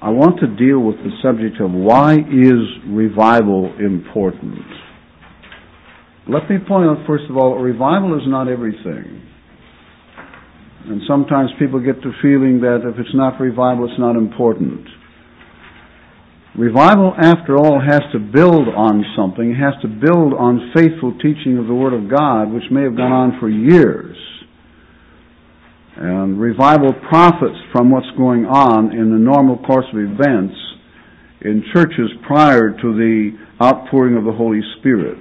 I want to deal with the subject of why is revival important. Let me point out, first of all, revival is not everything. And sometimes people get the feeling that if it's not revival, it's not important. Revival, after all, has to build on something. It has to build on faithful teaching of the Word of God, which may have gone on for years. And revival profits from what's going on in the normal course of events in churches prior to the outpouring of the Holy Spirit.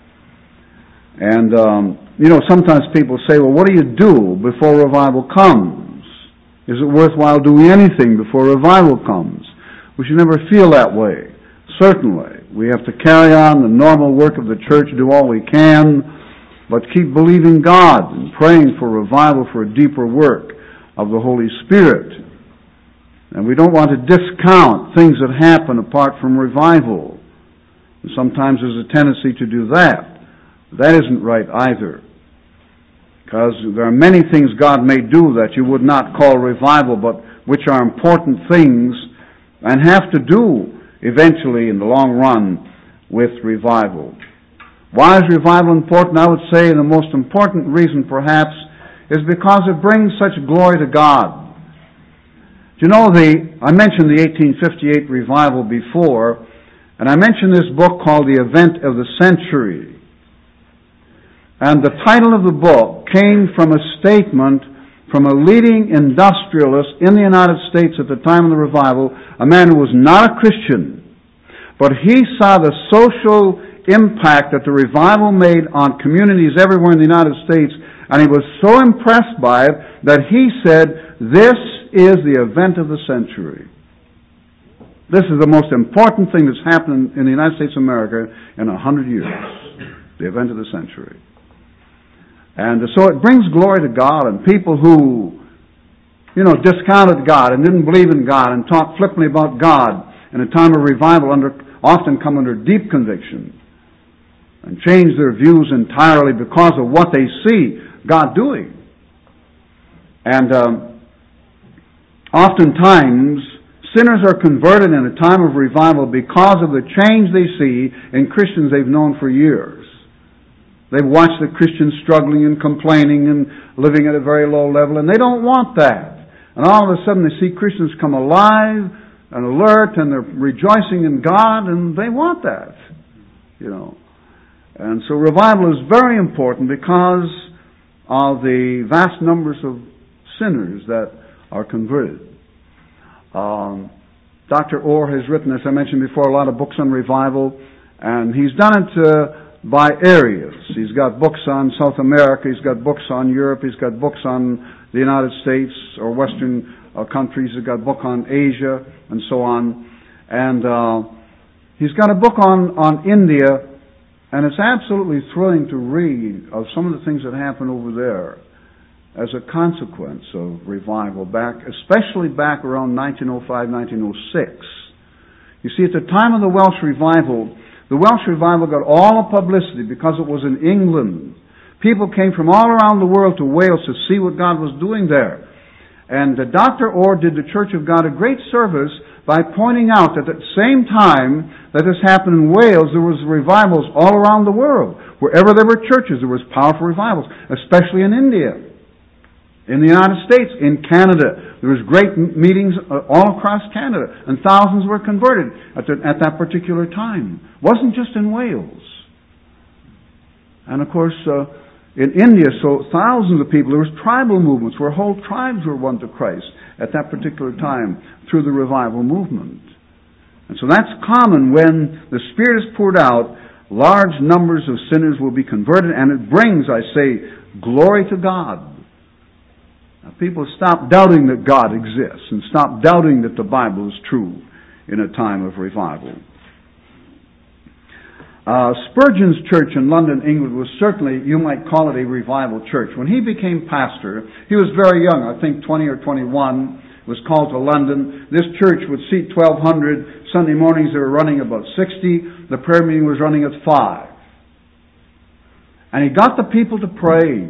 And, sometimes people say, well, what do you do before revival comes? Is it worthwhile doing anything before revival comes? We should never feel that way. Certainly. We have to carry on the normal work of the church, do all we can, but keep believing God and praying for revival, for a deeper work of the Holy Spirit. And we don't want to discount things that happen apart from revival. And sometimes there's a tendency to do that. That isn't right either. Because there are many things God may do that you would not call revival, but which are important things and have to do eventually in the long run with revival. Why is revival important? I would say the most important reason perhaps is because it brings such glory to God. Do you know, I mentioned the 1858 revival before, and I mentioned this book called The Event of the Century. And the title of the book came from a statement from a leading industrialist in the United States at the time of the revival, a man who was not a Christian, but he saw the social impact that the revival made on communities everywhere in the United States, and he was so impressed by it that he said, this is the event of the century. This is the most important thing that's happened in the United States of America in 100 years. The event of the century. And so it brings glory to God, and people who, discounted God and didn't believe in God and talked flippantly about God in a time of revival often come under deep conviction and change their views entirely because of what they see God doing. And oftentimes, sinners are converted in a time of revival because of the change they see in Christians they've known for years. They've watched the Christians struggling and complaining and living at a very low level, and they don't want that. And all of a sudden they see Christians come alive and alert, and they're rejoicing in God, and they want that. And so revival is very important because of the vast numbers of sinners that are converted. Dr. Orr has written, as I mentioned before, a lot of books on revival, and he's done it by areas. He's got books on South America, he's got books on Europe, he's got books on the United States or Western countries, he's got a book on Asia, and so on. And he's got a book on India, and it's absolutely thrilling to read of some of the things that happen over there as a consequence of revival, especially back around 1905, 1906. You see, at the time of the Welsh revival got all the publicity because it was in England. People came from all around the world to Wales to see what God was doing there. And Dr. Orr did the Church of God a great service by pointing out that at the same time that this happened in Wales, there was revivals all around the world. Wherever there were churches, there was powerful revivals, especially in India, in the United States, in Canada. There was great meetings all across Canada, and thousands were converted at that particular time. It wasn't just in Wales. And of course, in India, so thousands of people, there was tribal movements where whole tribes were won to Christ at that particular time through the revival movement. And so that's common when the Spirit is poured out, large numbers of sinners will be converted, and it brings, I say, glory to God. Now, people stop doubting that God exists and stop doubting that the Bible is true in a time of revival. Spurgeon's church in London, England was certainly, you might call it a revival church. When he became pastor, he was very young, I think 20 or 21, was called to London. This church would seat 1,200. Sunday mornings they were running about 60. The prayer meeting was running at 5. And he got the people to pray.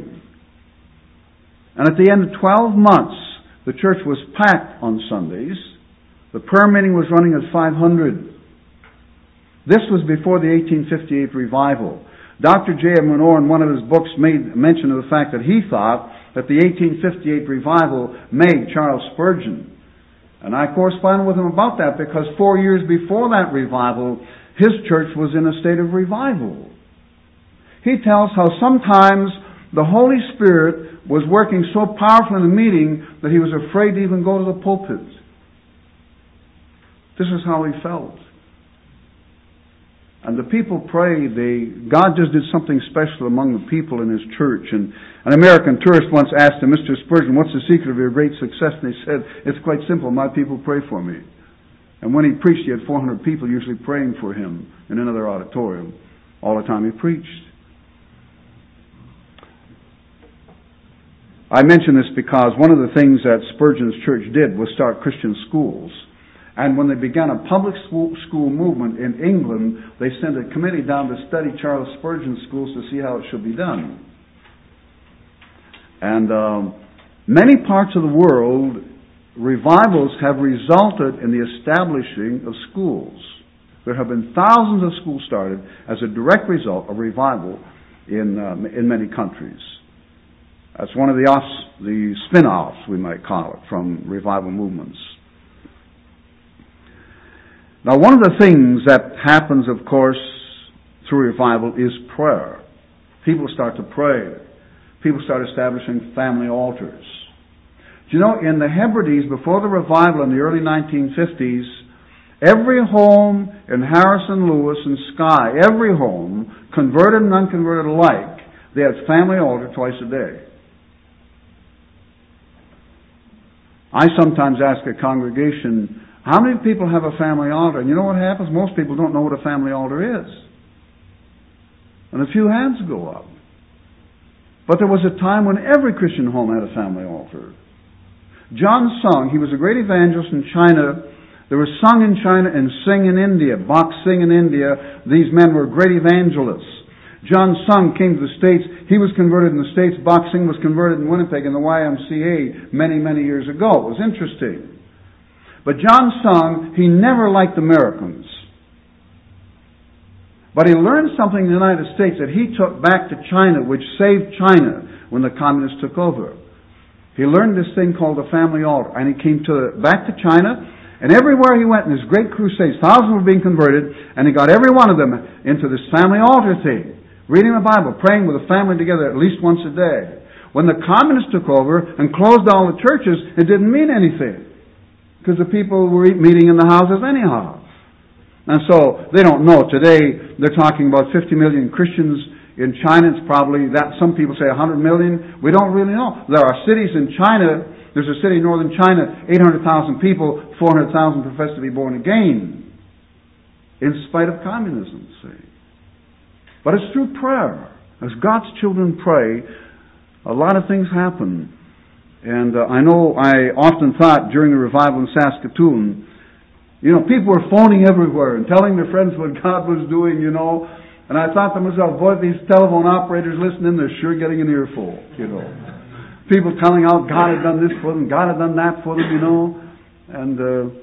And at the end of 12 months, the church was packed on Sundays. The prayer meeting was running at 500. This was before the 1858 revival. Dr. J.M. Monroe in one of his books made mention of the fact that he thought that the 1858 revival made Charles Spurgeon. And I corresponded with him about that because 4 years before that revival, his church was in a state of revival. He tells how sometimes the Holy Spirit was working so powerfully in the meeting that he was afraid to even go to the pulpit. This is how he felt. And the people prayed. God just did something special among the people in his church. And an American tourist once asked him, Mr. Spurgeon, what's the secret of your great success? And he said, it's quite simple. My people pray for me. And when he preached, he had 400 people usually praying for him in another auditorium all the time he preached. I mention this because one of the things that Spurgeon's church did was start Christian schools. And when they began a public school movement in England, they sent a committee down to study Charles Spurgeon's schools to see how it should be done. And many parts of the world, revivals have resulted in the establishing of schools. There have been thousands of schools started as a direct result of revival in many countries. That's one of the spin-offs, we might call it, from revival movements. Now, one of the things that happens, of course, through revival is prayer. People start to pray. People start establishing family altars. Do you know, in the Hebrides, before the revival in the early 1950s, every home in Harrison, Lewis, and Skye, every home, converted and unconverted alike, they had family altar twice a day. I sometimes ask a congregation, how many people have a family altar? And you know what happens? Most people don't know what a family altar is. And a few hands go up. But there was a time when every Christian home had a family altar. John Sung, he was a great evangelist in China. There was Sung in China and Sing in India, Bach Sing in India. These men were great evangelists. John Sung came to the States. He was converted in the States. Bach Sing was converted in Winnipeg in the YMCA many, many years ago. It was interesting. But John Sung, he never liked Americans. But he learned something in the United States that he took back to China, which saved China when the communists took over. He learned this thing called the family altar. And he came back to China, and everywhere he went in his great crusades, thousands were being converted, and he got every one of them into this family altar thing. Reading the Bible, praying with the family together at least once a day. When the communists took over and closed all the churches, it didn't mean anything. Because the people were meeting in the houses anyhow. And so, they don't know. Today, they're talking about 50 million Christians in China. It's probably that. Some people say 100 million. We don't really know. There are cities in China. There's a city in northern China, 800,000 people, 400,000 profess to be born again. In spite of communism, see. But it's through prayer. As God's children pray, a lot of things happen. And I know I often thought during the revival in Saskatoon, people were phoning everywhere and telling their friends what God was doing, And I thought to myself, boy, these telephone operators listening, they're sure getting an earful, People telling out God had done this for them, God had done that for them, And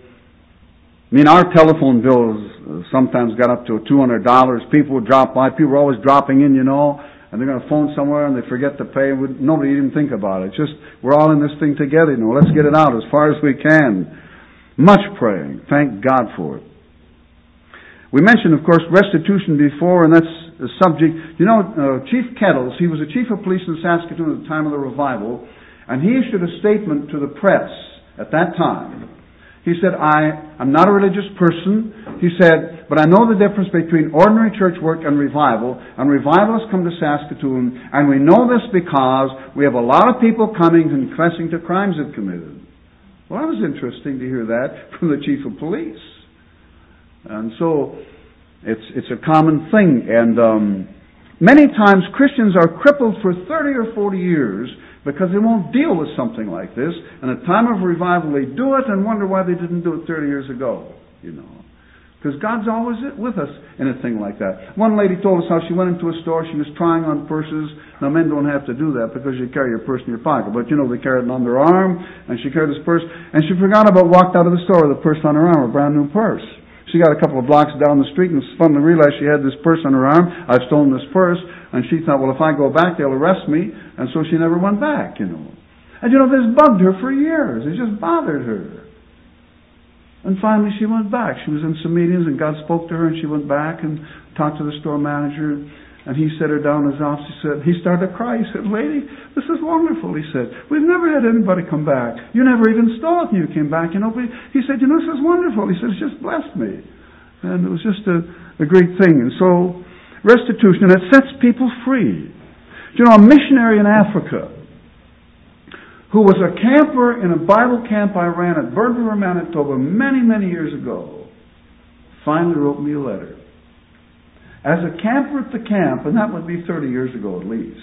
our telephone bills sometimes got up to $200. People would drop by. People were always dropping in, and they're going to phone somewhere and they forget to pay. Nobody even think about it. It's just, we're all in this thing together, Let's get it out as far as we can. Much praying. Thank God for it. We mentioned, of course, restitution before, and that's the subject. Chief Kettles, he was a chief of police in Saskatoon at the time of the revival, and he issued a statement to the press at that time. He said, I'm not a religious person. He said, but I know the difference between ordinary church work and revival. And revivalists come to Saskatoon, and we know this because we have a lot of people coming and confessing to crimes they've committed. Well, that was interesting to hear that from the chief of police. And so, it's a common thing. And many times Christians are crippled for 30 or 40 years because they won't deal with something like this. And at the time of revival, they do it and wonder why they didn't do it 30 years ago, Because God's always with us in a thing like that. One lady told us how she went into a store, she was trying on purses. Now men don't have to do that because you carry your purse in your pocket. But they carry it on their arm, and she carried this purse, and she forgot about walked out of the store with a purse on her arm, a brand new purse. She got a couple of blocks down the street and suddenly realized she had this purse on her arm. I've stolen this purse. And she thought, well, if I go back, they'll arrest me. And so she never went back, And this bugged her for years. It just bothered her. And finally she went back. She was in some meetings and God spoke to her and she went back and talked to the store manager. And he set her down in his office. He started to cry. He said, lady, this is wonderful. He said, we've never had anybody come back. You never even stole it and you came back. He said, this is wonderful. He said, it's just blessed me. And it was just a great thing. And so restitution, and it sets people free. A missionary in Africa who was a camper in a Bible camp I ran at Bird River, Manitoba many, many years ago, finally wrote me a letter. As a camper at the camp, and that would be 30 years ago at least,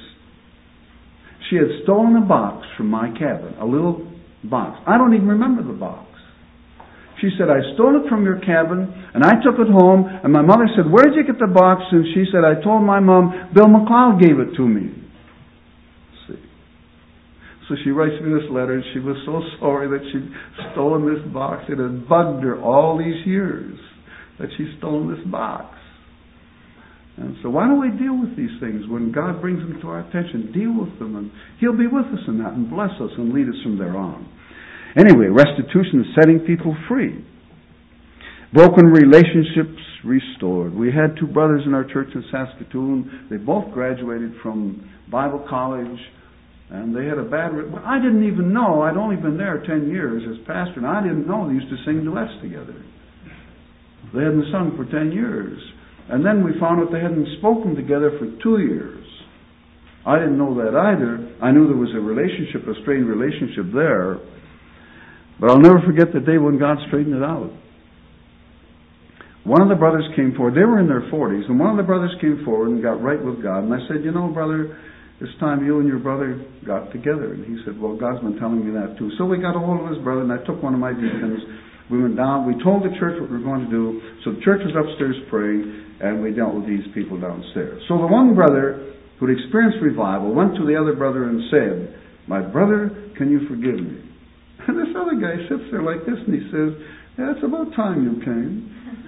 she had stolen a box from my cabin, a little box. I don't even remember the box. She said, I stole it from your cabin, and I took it home, and my mother said, where did you get the box? And she said, I told my mom, Bill McLeod gave it to me. See? So she writes me this letter, and she was so sorry that she'd stolen this box. It had bugged her all these years that she'd stolen this box. And so why don't we deal with these things when God brings them to our attention? Deal with them, and He'll be with us in that and bless us and lead us from there on. Anyway, restitution is setting people free. Broken relationships restored. We had two brothers in our church in Saskatoon. They both graduated from Bible college, and they had a bad... I didn't even know. I'd only been there 10 years as pastor, and I didn't know they used to sing duets together. They hadn't sung for 10 years. And then we found out they hadn't spoken together for 2 years. I didn't know that either. I knew there was a relationship, a strained relationship there. But I'll never forget the day when God straightened it out. One of the brothers came forward. They were in their 40s. And one of the brothers came forward and got right with God. And I said, brother, it's time you and your brother got together. And he said, well, God's been telling me that too. So we got a hold of his brother, and I took one of my deacons. We went down. We told the church what we were going to do. So the church was upstairs praying, and we dealt with these people downstairs. So the one brother who'd experienced revival went to the other brother and said, my brother, can you forgive me? And this other guy sits there like this, and he says, yeah, it's about time you came.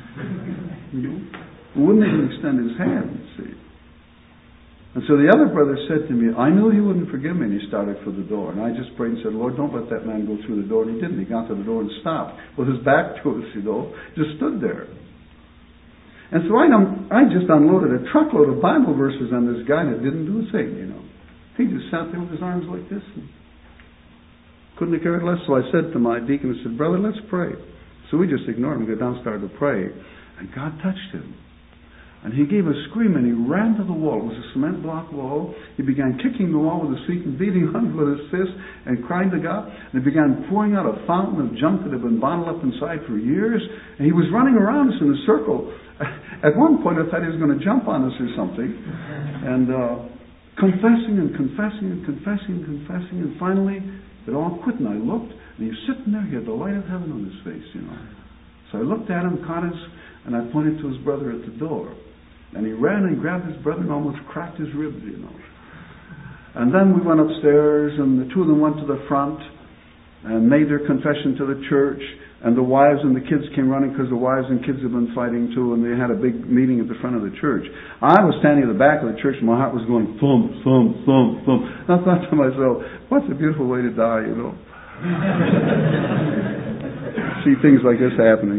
He wouldn't even extend his hand, see. And so the other brother said to me, I knew he wouldn't forgive me, and he started for the door. And I just prayed and said, Lord, don't let that man go through the door. And he didn't. He got to the door and stopped with his back to us, just stood there. And so I just unloaded a truckload of Bible verses on this guy that didn't do a thing, He just sat there with his arms like this and couldn't have cared less. So I said to my deacon, I said, brother, let's pray. So we just ignored him, got down, started to pray. And God touched him. And he gave a scream and he ran to the wall. It was a cement block wall. He began kicking the wall with his feet and beating on it with his fist and crying to God. And he began pouring out a fountain of junk that had been bottled up inside for years. And he was running around us in a circle. At one point I thought he was going to jump on us or something. And confessing and confessing and confessing and confessing. And finally it all quit. And I looked and he was sitting there. He had the light of heaven on his face, So I looked at him, caught his, and I pointed to his brother at the door. And he ran and grabbed his brother and almost cracked his ribs, And then we went upstairs, and the two of them went to the front and made their confession to the church. And the wives and the kids came running because the wives and kids had been fighting too, and they had a big meeting at the front of the church. I was standing at the back of the church, and my heart was going thump, thump, thump, thump. And I thought to myself, what's a beautiful way to die, See things like this happening.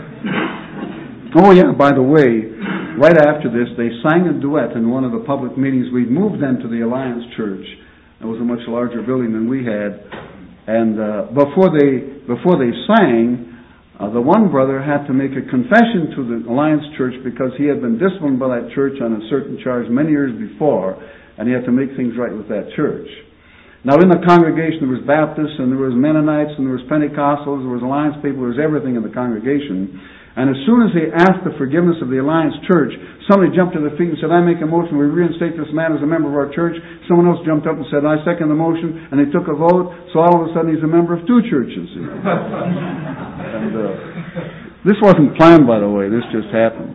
Oh yeah, by the way, right after this, they sang a duet in one of the public meetings. We'd moved then to the Alliance Church. It was a much larger building than we had. And before they sang, the one brother had to make a confession to the Alliance Church because he had been disciplined by that church on a certain charge many years before, and he had to make things right with that church. Now in the congregation there was Baptists, and there was Mennonites, and there was Pentecostals, there was Alliance people, there was everything in the congregation. And as soon as they asked the forgiveness of the Alliance Church, somebody jumped to their feet and said, I make a motion, we reinstate this man as a member of our church. Someone else jumped up and said, I second the motion. And they took a vote, so all of a sudden he's a member of two churches. And This wasn't planned, by the way. This just happened.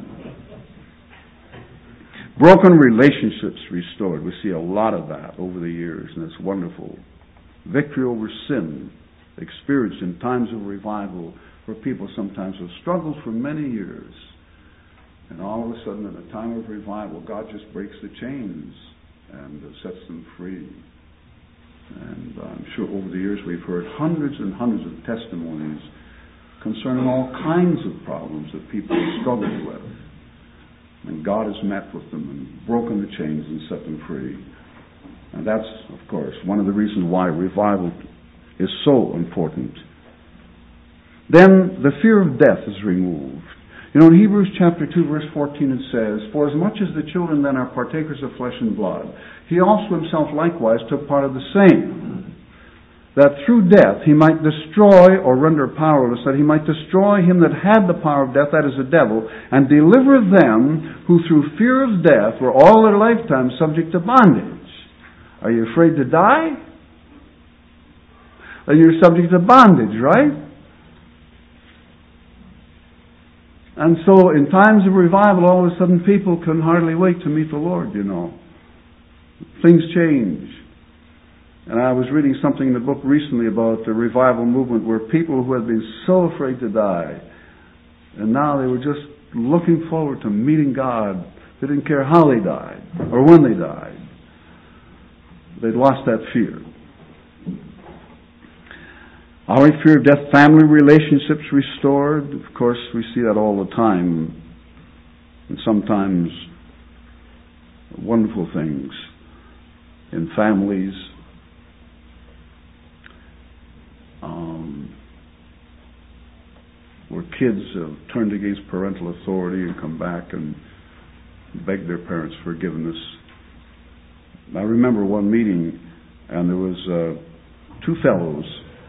Broken relationships restored. We see a lot of that over the years, and it's wonderful. Victory over sin experienced in times of revival where people sometimes have struggled for many years. And all of a sudden, at a time of revival, God just breaks the chains and sets them free. And I'm sure over the years we've heard hundreds and hundreds of testimonies concerning all kinds of problems that people have struggled with. And God has met with them and broken the chains and set them free. And that's, of course, one of the reasons why revival is so important. Then the fear of death is removed. You know, in Hebrews chapter 2, verse 14, it says, "For as much as the children then are partakers of flesh and blood, he also himself likewise took part of the same, that through death he might destroy or render powerless, that he might destroy him that had the power of death, that is the devil, and deliver them who through fear of death were all their lifetime subject to bondage." Are you afraid to die? Then you're subject to bondage, right? And so in times of revival, all of a sudden people can hardly wait to meet the Lord, you know. Things change. And I was reading something in the book recently about the revival movement where people who had been so afraid to die, and now they were just looking forward to meeting God. They didn't care how they died or when they died. They'd lost that fear. All right, fear of death, family relationships restored. Of course, we see that all the time. And sometimes wonderful things in families. Where kids have turned against parental authority and come back and beg their parents' forgiveness. I remember one meeting, and there was two fellows,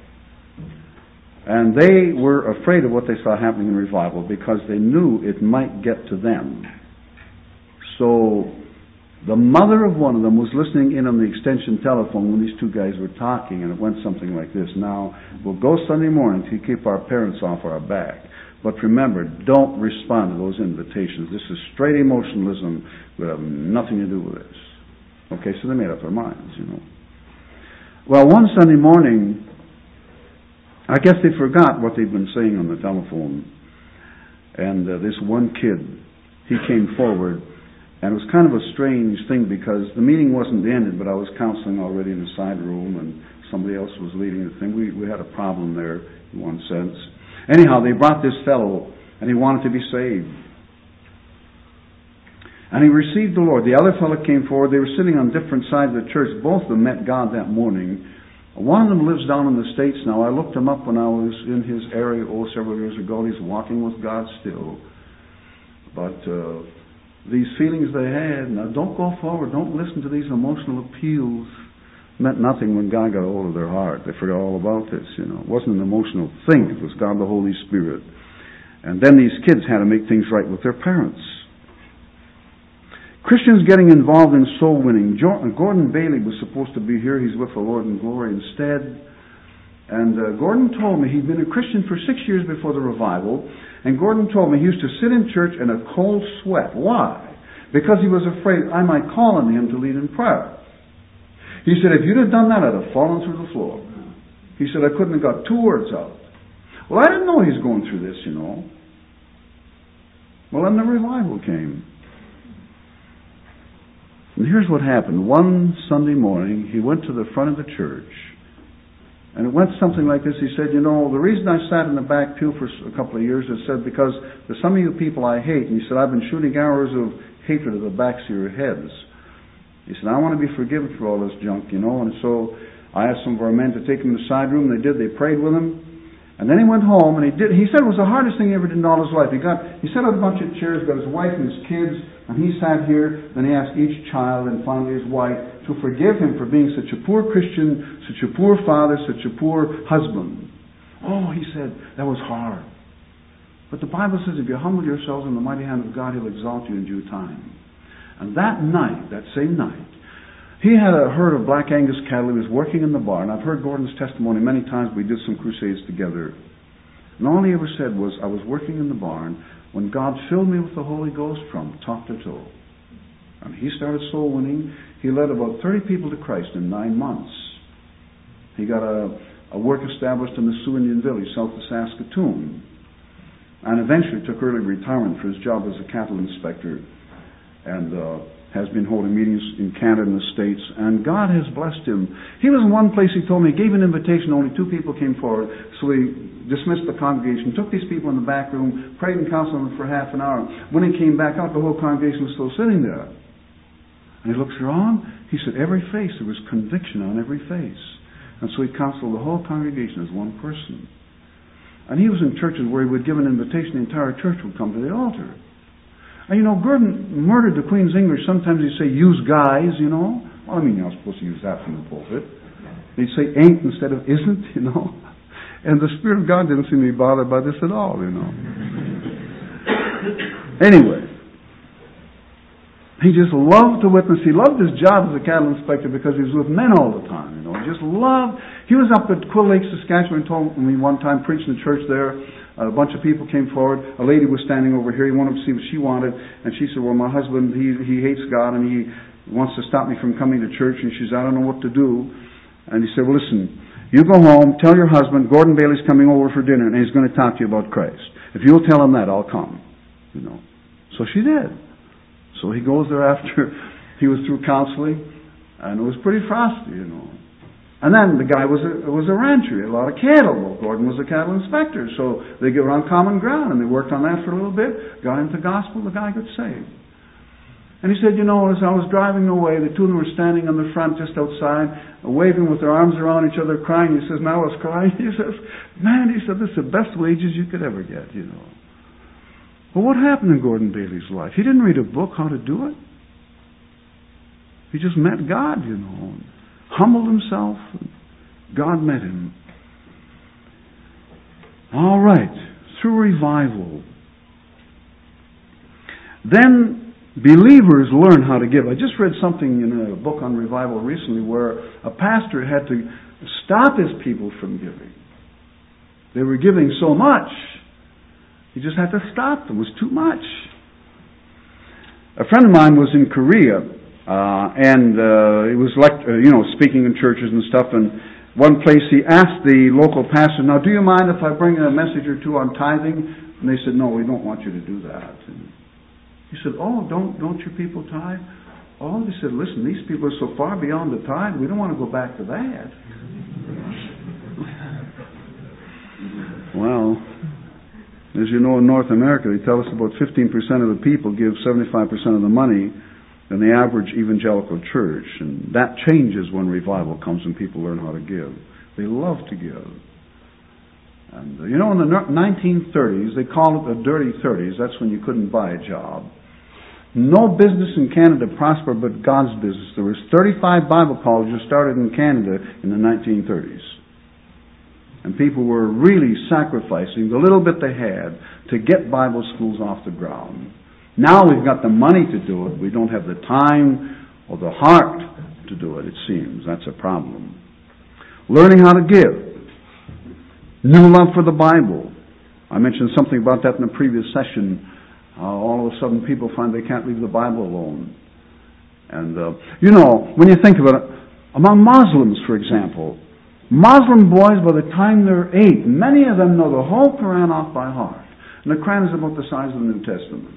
and they were afraid of what they saw happening in revival because they knew it might get to them. So the mother of one of them was listening in on the extension telephone when these two guys were talking, and it went something like this: "Now, we'll go Sunday morning to keep our parents off our back. But remember, don't respond to those invitations. This is straight emotionalism. We have nothing to do with this." Okay, so they made up their minds, you know. Well, one Sunday morning, I guess they forgot what they'd been saying on the telephone. And this one kid, he came forward, and it was kind of a strange thing because the meeting wasn't ended, but I was counseling already in the side room, and somebody else was leading the thing. We had a problem there in one sense. Anyhow, they brought this fellow, and he wanted to be saved. And he received the Lord. The other fellow came forward. They were sitting on different sides of the church. Both of them met God that morning. One of them lives down in the States now. I looked him up when I was in his area several years ago. He's walking with God still. But these feelings they had, now don't go forward. Don't listen to these emotional appeals. Meant nothing when God got a hold of their heart. They forgot all about this, you know. It wasn't an emotional thing. It was God the Holy Spirit. And then these kids had to make things right with their parents. Christians getting involved in soul winning. Gordon Bailey was supposed to be here. He's with the Lord in glory instead. And Gordon told me he'd been a Christian for 6 years before the revival. And Gordon told me he used to sit in church in a cold sweat. Why? Because he was afraid I might call on him to lead in prayer. He said, if you'd have done that, I'd have fallen through the floor. He said, I couldn't have got 2 words out. Well, I didn't know he was going through this, you know. Well, then the revival came. And here's what happened. One Sunday morning, he went to the front of the church, and it went something like this. He said, you know, the reason I sat in the back pew for a couple of years is said because there's some of you people I hate. And he said, I've been shooting arrows of hatred at the backs of your heads. He said, I want to be forgiven for all this junk, you know. And so I asked some of our men to take him to the side room. They did. They prayed with him. And then he went home, and he said it was the hardest thing he ever did in all his life. He sat on a bunch of chairs, got his wife and his kids, and he sat here. Then he asked each child and finally his wife to forgive him for being such a poor Christian, such a poor father, such a poor husband. Oh, he said, that was hard. But the Bible says if you humble yourselves in the mighty hand of God, He'll exalt you in due time. And that night, that same night, he had a herd of Black Angus cattle. He was working in the barn. I've heard Gordon's testimony many times. We did some crusades together. And all he ever said was, I was working in the barn when God filled me with the Holy Ghost from top to toe. And he started soul winning. He led about 30 people to Christ in 9 months. He got a work established in the Sioux Indian Village, south of Saskatoon. And eventually took early retirement for his job as a cattle inspector. And has been holding meetings in Canada and the States, and God has blessed him. He was in one place, he told me, he gave an invitation, only 2 people came forward, so he dismissed the congregation, took these people in the back room, prayed and counseled them for half an hour. When he came back out, the whole congregation was still sitting there. And he looks around, he said, every face, there was conviction on every face. And so he counseled the whole congregation as one person. And he was in churches where he would give an invitation, the entire church would come to the altar. And you know, Gordon murdered the Queen's English. Sometimes he'd say, use guys, you know. Well, I mean, you're not supposed to use that from the pulpit. He'd say ain't instead of isn't, you know. And the Spirit of God didn't seem to be bothered by this at all, you know. Anyway, he just loved to witness. He loved his job as a cattle inspector because he was with men all the time, you know. He just loved. He was up at Quill Lake, Saskatchewan, told me one time, preaching in church there. A bunch of people came forward. A lady was standing over here. He wanted to see what she wanted. And she said, well, my husband, he hates God and he wants to stop me from coming to church. And she said, I don't know what to do. And he said, well, listen, you go home, tell your husband, Gordon Bailey's coming over for dinner and he's going to talk to you about Christ. If you'll tell him that, I'll come. You know. So she did. So he goes there after he was through counseling. And it was pretty frosty, you know. And then the guy was a rancher. He had a lot of cattle. Well, Gordon was a cattle inspector. So they got on common ground, and they worked on that for a little bit, got into the gospel, the guy got saved. And he said, you know, as I was driving away, the 2 of them were standing on the front just outside, waving with their arms around each other, crying. He says, and I was crying. He says, man, he said, this is the best wages you could ever get, you know. Well, what happened in Gordon Bailey's life? He didn't read a book how to do it. He just met God, you know. Humbled himself. God met him. All right. Through revival. Then believers learn how to give. I just read something in a book on revival recently where a pastor had to stop his people from giving. They were giving so much. He just had to stop them. It was too much. A friend of mine was in Korea. And it was like, speaking in churches and stuff. And one place he asked the local pastor, now do you mind if I bring a message or 2 on tithing? And they said, no, we don't want you to do that. And he said, oh, don't your people tithe? Oh, they said, listen, these people are so far beyond the tithe, we don't want to go back to that. Well, as you know, in North America, they tell us about 15% of the people give 75% of the money than the average evangelical church. And that changes when revival comes and people learn how to give. They love to give. And in the 1930s, they called it the dirty 30s. That's when you couldn't buy a job. No business in Canada prospered but God's business. There was 35 Bible colleges started in Canada in the 1930s. And people were really sacrificing the little bit they had to get Bible schools off the ground. Now we've got the money to do it. We don't have the time or the heart to do it, it seems. That's a problem. Learning how to give. New love for the Bible. I mentioned something about that in the previous session. All of a sudden people find they can't leave the Bible alone. And, when you think about it, among Muslims, for example, Muslim boys, by the time they're 8, many of them know the whole Quran off by heart. And the Quran is about the size of the New Testament.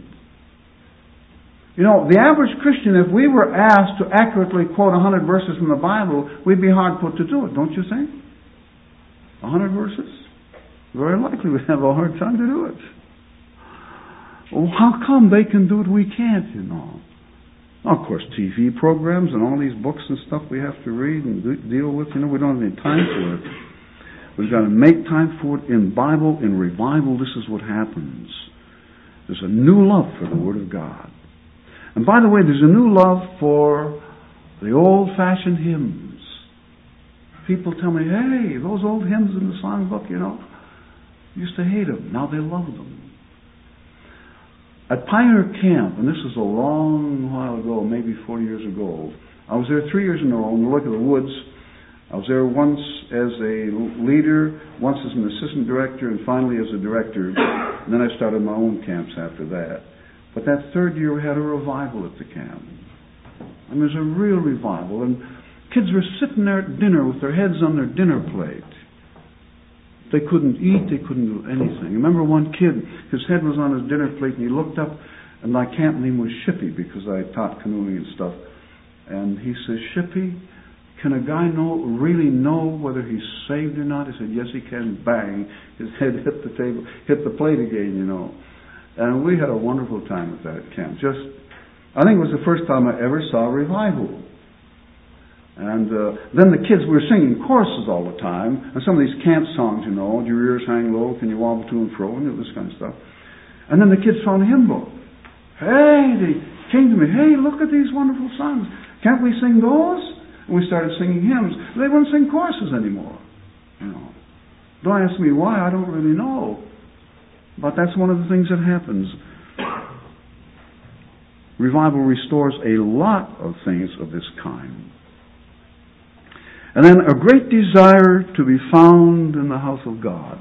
The average Christian, if we were asked to accurately quote 100 verses from the Bible, we'd be hard put to do it, don't you think? 100 verses? Very likely we'd have a hard time to do it. Well, how come they can do it, we can't, Now, of course, TV programs and all these books and stuff we have to read and deal with, we don't have any time for it. We've got to make time for it in Bible, in revival. This is what happens. There's a new love for the Word of God. And by the way, there's a new love for the old-fashioned hymns. People tell me, hey, those old hymns in the songbook, used to hate them. Now they love them. At Pioneer Camp, and this was a long while ago, maybe 4 years ago, I was there 3 years in a row, and look at the woods, I was there once as a leader, once as an assistant director, and finally as a director. And then I started my own camps after that. But that third year we had a revival at the camp. And there was a real revival. And kids were sitting there at dinner with their heads on their dinner plate. They couldn't eat, they couldn't do anything. I remember one kid, his head was on his dinner plate, and he looked up, and my camp name was Shippy, because I taught canoeing and stuff. And he says, "Shippy, can a guy really know whether he's saved or not?" He said, "Yes, he can." Bang! His head hit the table, hit the plate again, you know. And we had a wonderful time at that camp. I think it was the first time I ever saw a revival. And then the kids were singing choruses all the time, and some of these camp songs, you know, "Your ears hang low, can you wobble to and fro," and this kind of stuff. And then the kids found a hymn book. Hey, they came to me, "Hey, look at these wonderful songs. Can't we sing those?" And we started singing hymns. They wouldn't sing choruses anymore. You know. Don't ask me why, I don't really know. But that's one of the things that happens. Revival restores a lot of things of this kind. And then a great desire to be found in the house of God.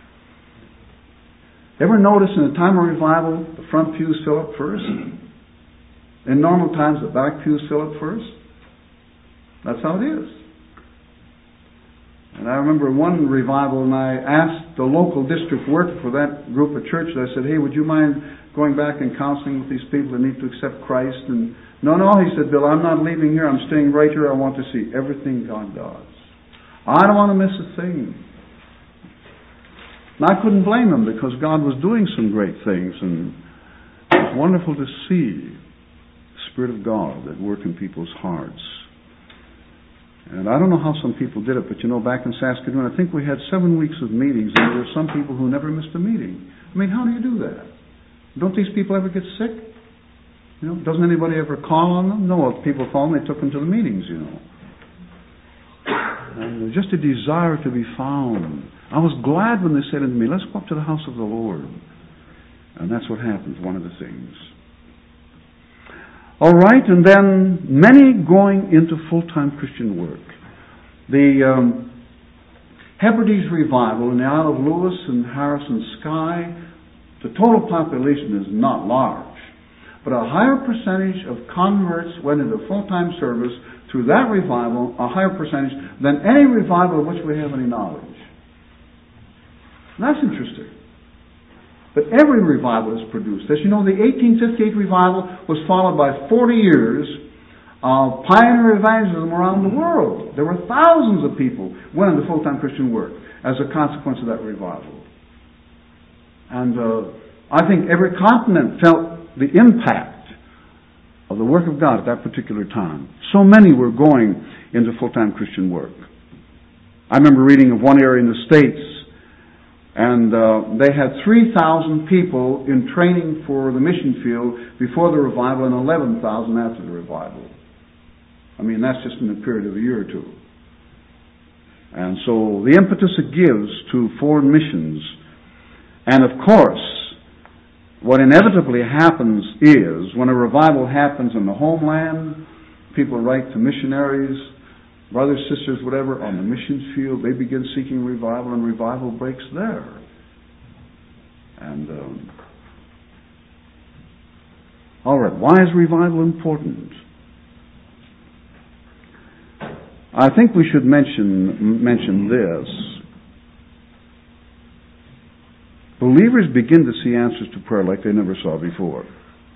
Ever notice in a time of revival, the front pews fill up first? In normal times, the back pews fill up first? That's how it is. And I remember one revival, and I asked the local district worker for that group of churches, I said, "Hey, would you mind going back and counseling with these people that need to accept Christ?" And no, he said, "Bill, I'm not leaving here. I'm staying right here. I want to see everything God does. I don't want to miss a thing." And I couldn't blame him, because God was doing some great things, and it was wonderful to see the Spirit of God at work in people's hearts. And I don't know how some people did it, but you know, back in Saskatoon, I think we had 7 weeks of meetings, and there were some people who never missed a meeting. I mean, how do you do that? Don't these people ever get sick? You know, doesn't anybody ever call on them? No, if people call them, they took them to the meetings, you know. And just a desire to be found. I was glad when they said unto me, "Let's go up to the house of the Lord." And that's what happens, one of the things. All right, and then many going into full-time Christian work. The Hebrides revival in the Isle of Lewis and Harrison Sky, the total population is not large, but a higher percentage of converts went into full-time service through that revival, a higher percentage than any revival of which we have any knowledge. And that's interesting. But every revival is produced. As you know, the 1858 revival was followed by 40 years of pioneer evangelism around the world. There were thousands of people went into full-time Christian work as a consequence of that revival. And I think every continent felt the impact of the work of God at that particular time. So many were going into full-time Christian work. I remember reading of one area in the States, and they had 3,000 people in training for the mission field before the revival and 11,000 after the revival. I mean, that's just in a period of a year or two. And so the impetus it gives to foreign missions. And of course, what inevitably happens is, when a revival happens in the homeland, people write to missionaries, brothers, sisters, whatever, on the missions field. They begin seeking revival, and revival breaks there. And all right, why is revival important? I think we should mention this. Believers begin to see answers to prayer like they never saw before.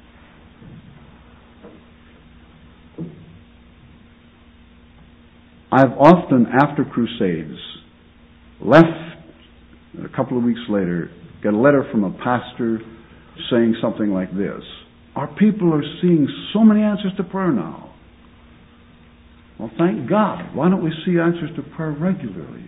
I've often, after crusades, left, a couple of weeks later, get a letter from a pastor saying something like this: "Our people are seeing so many answers to prayer now." Well, thank God. Why don't we see answers to prayer regularly?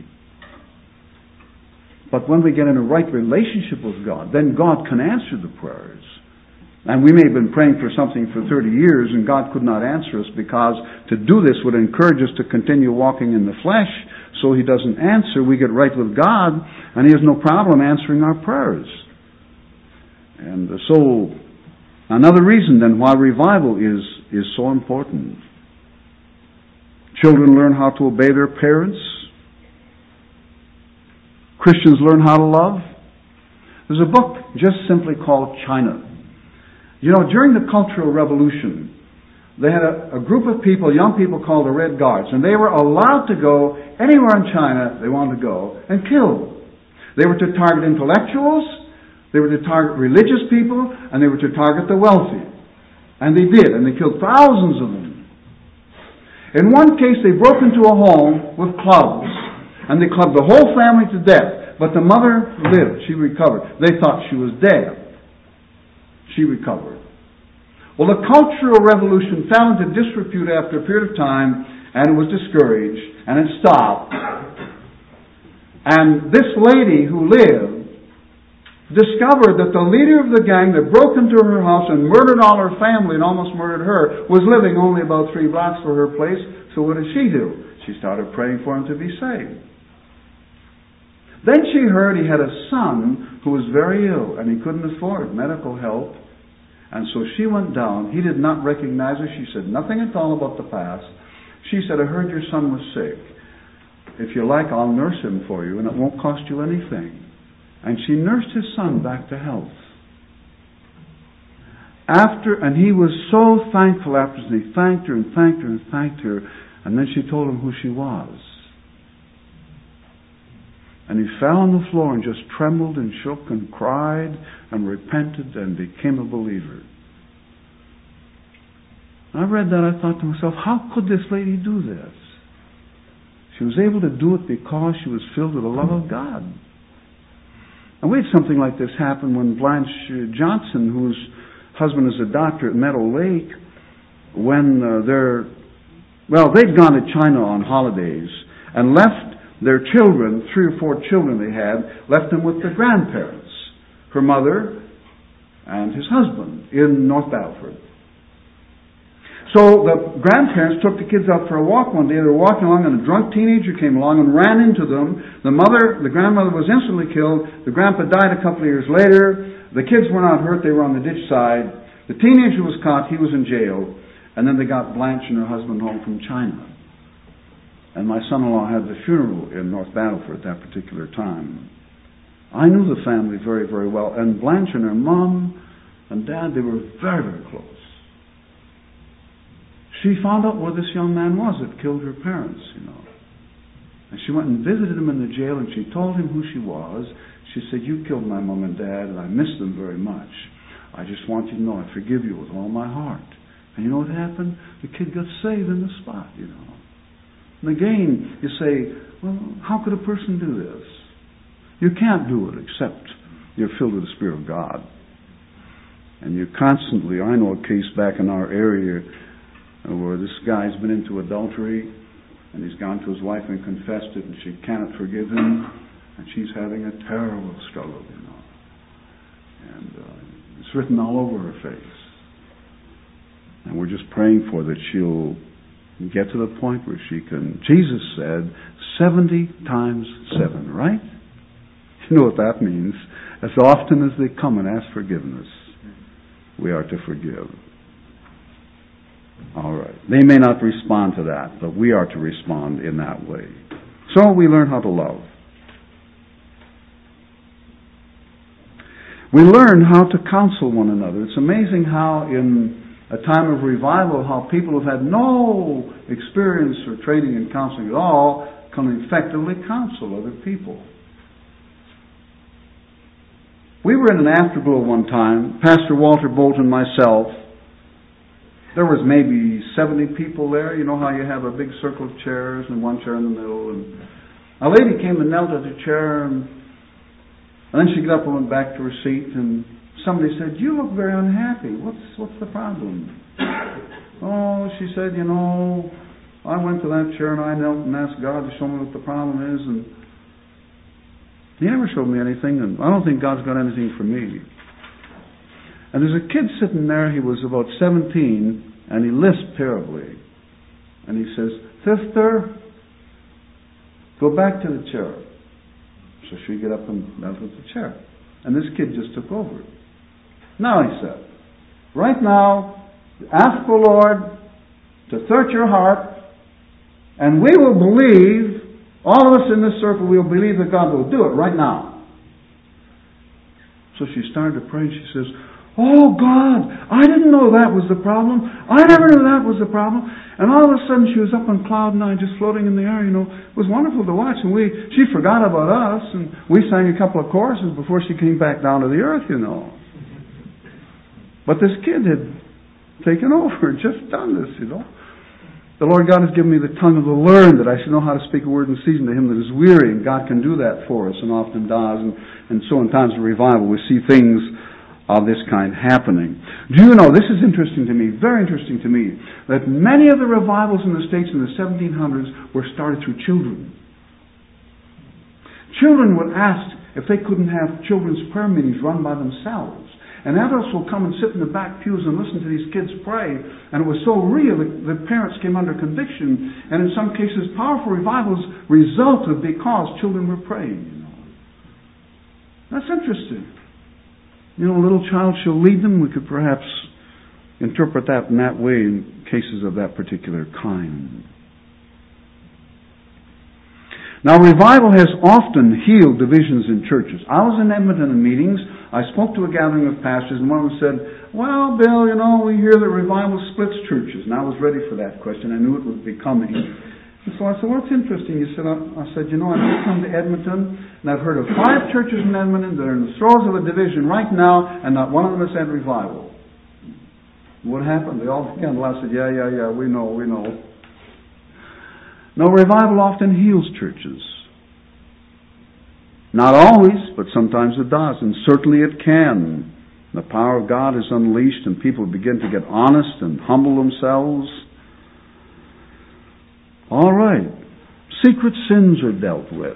But when we get in a right relationship with God, then God can answer the prayers. And we may have been praying for something for 30 years and God could not answer us, because to do this would encourage us to continue walking in the flesh, so He doesn't answer. We get right with God and He has no problem answering our prayers. And so, another reason then why revival is so important. Children learn how to obey their parents. Christians learn how to love. There's a book just simply called China. You know, during the Cultural Revolution, they had a group of people, young people called the Red Guards, and they were allowed to go anywhere in China they wanted to go and kill. They were to target intellectuals, they were to target religious people, and they were to target the wealthy. And they did, and they killed thousands of them. In one case, they broke into a home with clubs, and they clubbed the whole family to death. But the mother lived. She recovered. They thought she was dead. She recovered. Well, the Cultural Revolution fell into disrepute after a period of time, and it was discouraged, and it stopped. And this lady who lived discovered that the leader of the gang that broke into her house and murdered all her family and almost murdered her was living only about 3 blocks from her place. So what did she do? She started praying for him to be saved. Then she heard he had a son who was very ill and he couldn't afford medical help. And so she went down. He did not recognize her. She said nothing at all about the past. She said, I heard your son was sick. If you like, I'll nurse him for you and it won't cost you anything. And she nursed his son back to health. And he was so thankful after, and he thanked her and thanked her and thanked her. And then she told him who she was. And he fell on the floor and just trembled and shook and cried and repented and became a believer. I read that, I thought to myself, how could this lady do this? She was able to do it because she was filled with the love of God. And we had something like this happen when Blanche Johnson, whose husband is a doctor at Meadow Lake, when they'd gone to China on holidays and left their children, 3 or 4 children they had, left them with their grandparents, her mother and his husband, in North Battleford. So the grandparents took the kids out for a walk one day. They were walking along and a drunk teenager came along and ran into them. The grandmother was instantly killed. The grandpa died a couple of years later. The kids were not hurt. They were on the ditch side. The teenager was caught. He was in jail. And then they got Blanche and her husband home from China. And my son-in-law had the funeral in North Battleford at that particular time. I knew the family very, very well. And Blanche and her mom and dad, they were very, very close. She found out where this young man was that killed her parents, you know. And she went and visited him in the jail and she told him who she was. She said, you killed my mom and dad and I miss them very much. I just want you to know I forgive you with all my heart. And you know what happened? The kid got saved in the spot, you know. And again, you say, well, how could a person do this? You can't do it except you're filled with the Spirit of God. And you constantly, I know a case back in our area where this guy's been into adultery and he's gone to his wife and confessed it and she cannot forgive him and she's having a terrible struggle, you know. And it's written all over her face. And we're just praying for that she'll get to the point where she can, Jesus said, 70 times 7, right? You know what that means. As often as they come and ask forgiveness, we are to forgive. All right. They may not respond to that, but we are to respond in that way. So we learn how to love. We learn how to counsel one another. It's amazing how in a time of revival, how people have had no experience or training in counseling at all can effectively counsel other people. We were in an afterglow one time, Pastor Walter Bolton, myself. There was maybe 70 people there. You know how you have a big circle of chairs and one chair in the middle. And a lady came and knelt at the chair, and then she got up and went back to her seat, and somebody said, you look very unhappy. What's the problem? Oh, she said, you know, I went to that chair and I knelt and asked God to show me what the problem is, and He never showed me anything, and I don't think God's got anything for me. And there's a kid sitting there, he was about 17, and he lisped terribly. And he says, Sister, go back to the chair. So she get up and knelt at the chair. And this kid just took over. Now, he said, right now, ask the Lord to search your heart And we will believe, all of us in this circle, we will believe that God will do it right now. So she started to pray and she says, "Oh God, I didn't know that was the problem. I never knew that was the problem." And all of a sudden she was up on cloud nine, just floating in the air, It was wonderful to watch. And she forgot about us, and we sang a couple of choruses before she came back down to the earth, But this kid had taken over, just done this, The Lord God has given me the tongue of the learned, that I should know how to speak a word in season to him that is weary, and God can do that for us, and often does. And so in times of revival, we see things of this kind happening. Do you know, this is interesting to me, very interesting to me, that many of the revivals in the States in the 1700s were started through children. Children would ask if they couldn't have children's prayer meetings run by themselves. And adults will come and sit in the back pews and listen to these kids pray. And it was so real that the parents came under conviction. And in some cases, powerful revivals resulted because children were praying. That's interesting. A little child shall lead them. We could perhaps interpret that in that way in cases of that particular kind. Now, revival has often healed divisions in churches. I was in Edmonton in meetings. I spoke to a gathering of pastors, and one of them said, "Well, Bill, we hear that revival splits churches." And I was ready for that question. I knew it would be coming. And so I said, "Well, it's interesting." I said, I've just come to Edmonton, and I've heard of 5 churches in Edmonton that are in the throes of a division right now, and not one of them has had revival. What happened? They all began to laugh and said, yeah, we know. No, revival often heals churches. Not always, but sometimes it does, and certainly it can. The power of God is unleashed, and people begin to get honest and humble themselves. All right. Secret sins are dealt with.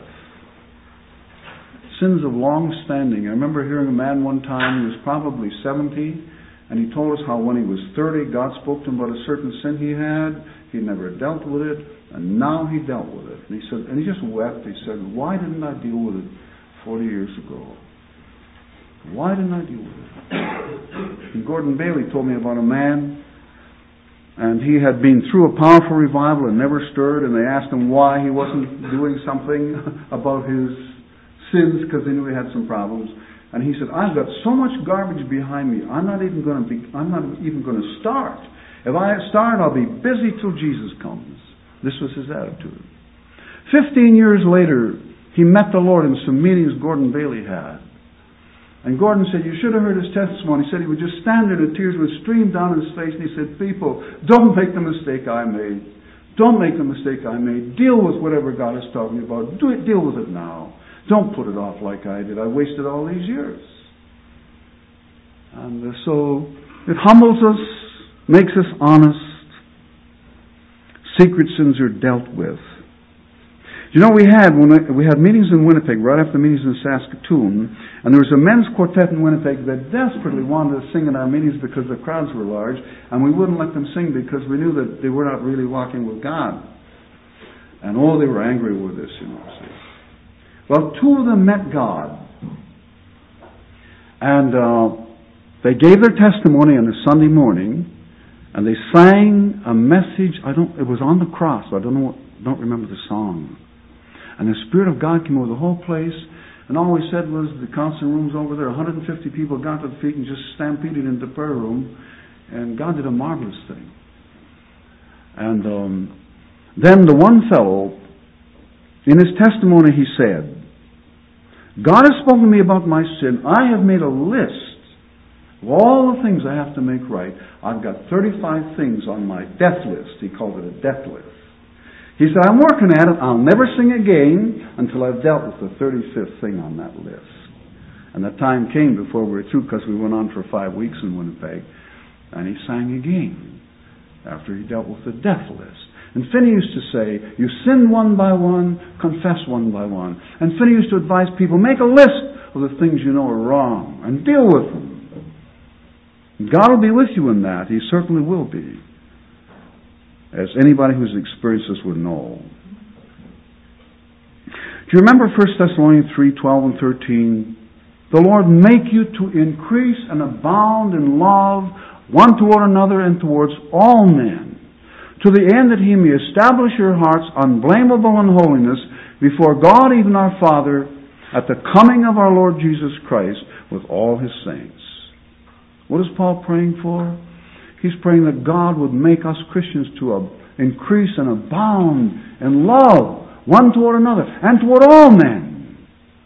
Sins of long standing. I remember hearing a man one time, he was probably 70, and he told us how when he was 30, God spoke to him about a certain sin he had. He never dealt with it, and now he dealt with it. And he said, and he just wept. He said, "Why didn't I deal with it 40 years ago? Why didn't I deal with it?" And Gordon Bailey told me about a man, and he had been through a powerful revival and never stirred, and they asked him why he wasn't doing something about his sins, because they knew he had some problems. And he said, "I've got so much garbage behind me, I'm not even going to start. If I start, I'll be busy till Jesus comes." This was his attitude. 15 years later, he met the Lord in some meetings Gordon Bailey had. And Gordon said, "You should have heard his testimony." He said he would just stand there and the tears would stream down his face. And he said, "People, don't make the mistake I made. Don't make the mistake I made. Deal with whatever God is talking about. Deal with it now. Don't put it off like I did. I wasted all these years." And so it humbles us, makes us honest. Secret sins are dealt with. We had meetings in Winnipeg right after the meetings in Saskatoon, and there was a men's quartet in Winnipeg that desperately wanted to sing in our meetings because the crowds were large, and we wouldn't let them sing because we knew that they were not really walking with God. And they were angry with us, See. Well, 2 of them met God, and they gave their testimony on a Sunday morning, and they sang a message. It was on the cross. I don't remember the song. And the Spirit of God came over the whole place, and all we said was the council room's over there. 150 people got to their feet and just stampeded into the prayer room, and God did a marvelous thing. And then the one fellow, in his testimony, he said, "God has spoken to me about my sin. I have made a list of all the things I have to make right. I've got 35 things on my death list." He called it a death list. He said, "I'm working at it. I'll never sing again until I've dealt with the 35th thing on that list." And the time came before we were through, because we went on for 5 weeks in Winnipeg, and he sang again after he dealt with the death list. And Finney used to say, "You sin one by one, confess one by one." And Finney used to advise people, make a list of the things you know are wrong and deal with them. God will be with you in that. He certainly will be, as anybody who's experienced this would know. Do you remember 1 Thessalonians 3:12 and 13? "The Lord make you to increase and abound in love one toward another and towards all men, to the end that He may establish your hearts unblameable in holiness before God, even our Father, at the coming of our Lord Jesus Christ with all His saints. What is Paul praying for? He's praying that God would make us Christians to increase and abound in love one toward another and toward all men.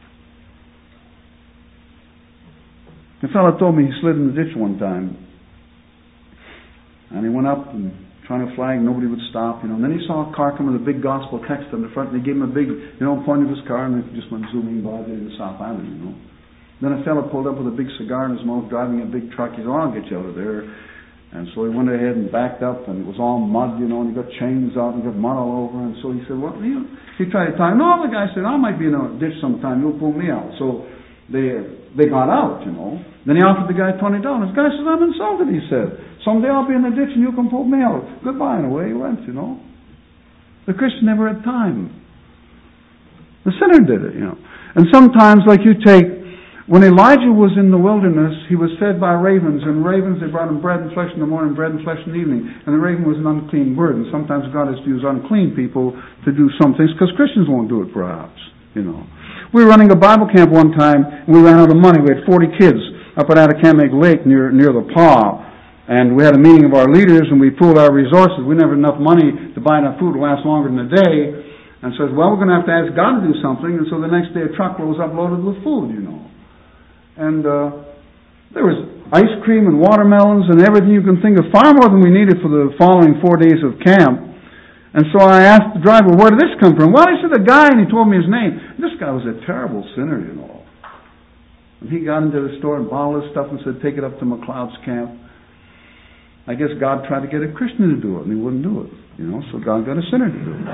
A fellow told me he slid in the ditch one time, and he went up and trying to flag, nobody would stop, And then he saw a car come with a big gospel text on the front, and he gave him a big, point of his car, and it just went zooming by the South Island, Then a fellow pulled up with a big cigar in his mouth, driving a big truck. He said, I'll get you out of there. And so he went ahead and backed up, and it was all mud, and he got chains out, and he got mud all over. And so he said, he tried to talk. No, the guy said, I might be in a ditch sometime. You'll pull me out. So they got out, Then he offered the guy $20. The guy says, I'm insulted, he said. Someday I'll be in a ditch and you can pull me out. Goodbye, and away he went, The Christian never had time. The sinner did it, And sometimes, like when Elijah was in the wilderness, he was fed by ravens, and ravens, they brought him bread and flesh in the morning, bread and flesh in the evening. And the raven was an unclean bird, and sometimes God has to use unclean people to do some things, because Christians won't do it, perhaps, We were running a Bible camp one time, and we ran out of money. We had 40 kids up at Atacamac Lake near the Paw. And we had a meeting of our leaders, and we pooled our resources. We never had enough money to buy enough food to last longer than a day. And says, we're going to have to ask God to do something. And so the next day a truck was uploaded with food, And there was ice cream and watermelons and everything you can think of, far more than we needed for the following 4 days of camp. And so I asked the driver, where did this come from? Well, he said, the guy, and he told me his name. This guy was a terrible sinner, And he got into the store and bought all this stuff and said, take it up to McLeod's camp. I guess God tried to get a Christian to do it, and he wouldn't do it. So God got a sinner to do it.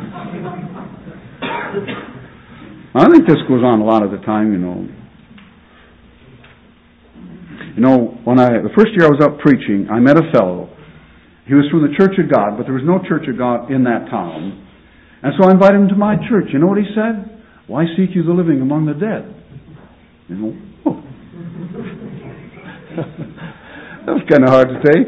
I think this goes on a lot of the time, When the first year I was up preaching, I met a fellow. He was from the Church of God, but there was no Church of God in that town. And so I invited him to my church. You know what he said? Why seek you the living among the dead? That was kind of hard to take.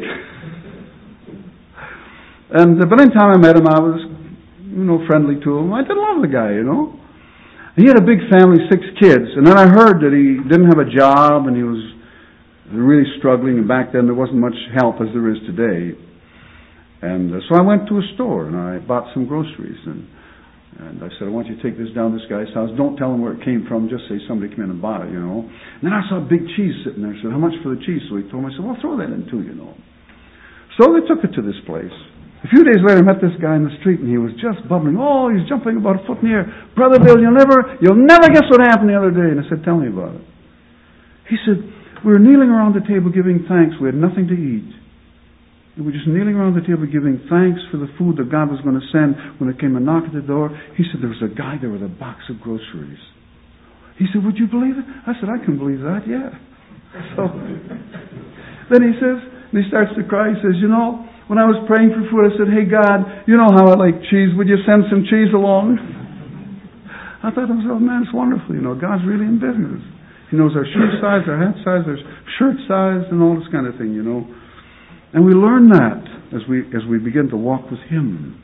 But anytime I met him, I was, friendly to him. I did love the guy, He had a big family, 6 kids. And then I heard that he didn't have a job and he was really struggling. And back then there wasn't much help as there is today. And so I went to a store and I bought some groceries. And I said, I want you to take this down to this guy's house. Don't tell him where it came from. Just say somebody came in and bought it, And then I saw a big cheese sitting there. I said, how much for the cheese? So he told me. I said, well, throw that in too, So they took it to this place. A few days later, I met this guy in the street, and he was just bubbling. Oh, he's jumping about a foot in the air. Brother Bill, you'll never guess what happened the other day. And I said, tell me about it. He said, we were kneeling around the table giving thanks. We had nothing to eat. We were just kneeling around the table giving thanks for the food that God was going to send. When there came a knock at the door, he said there was a guy there with a box of groceries. He said, would you believe it? I said, I can believe that, yeah. So then he starts to cry. He says, when I was praying for food, I said, hey God, you know how I like cheese. Would you send some cheese along? I thought to myself, man, it's wonderful. God's really in business. He knows our shoe size, our hat size, our shirt size, and all this kind of thing, And we learn that as we begin to walk with Him.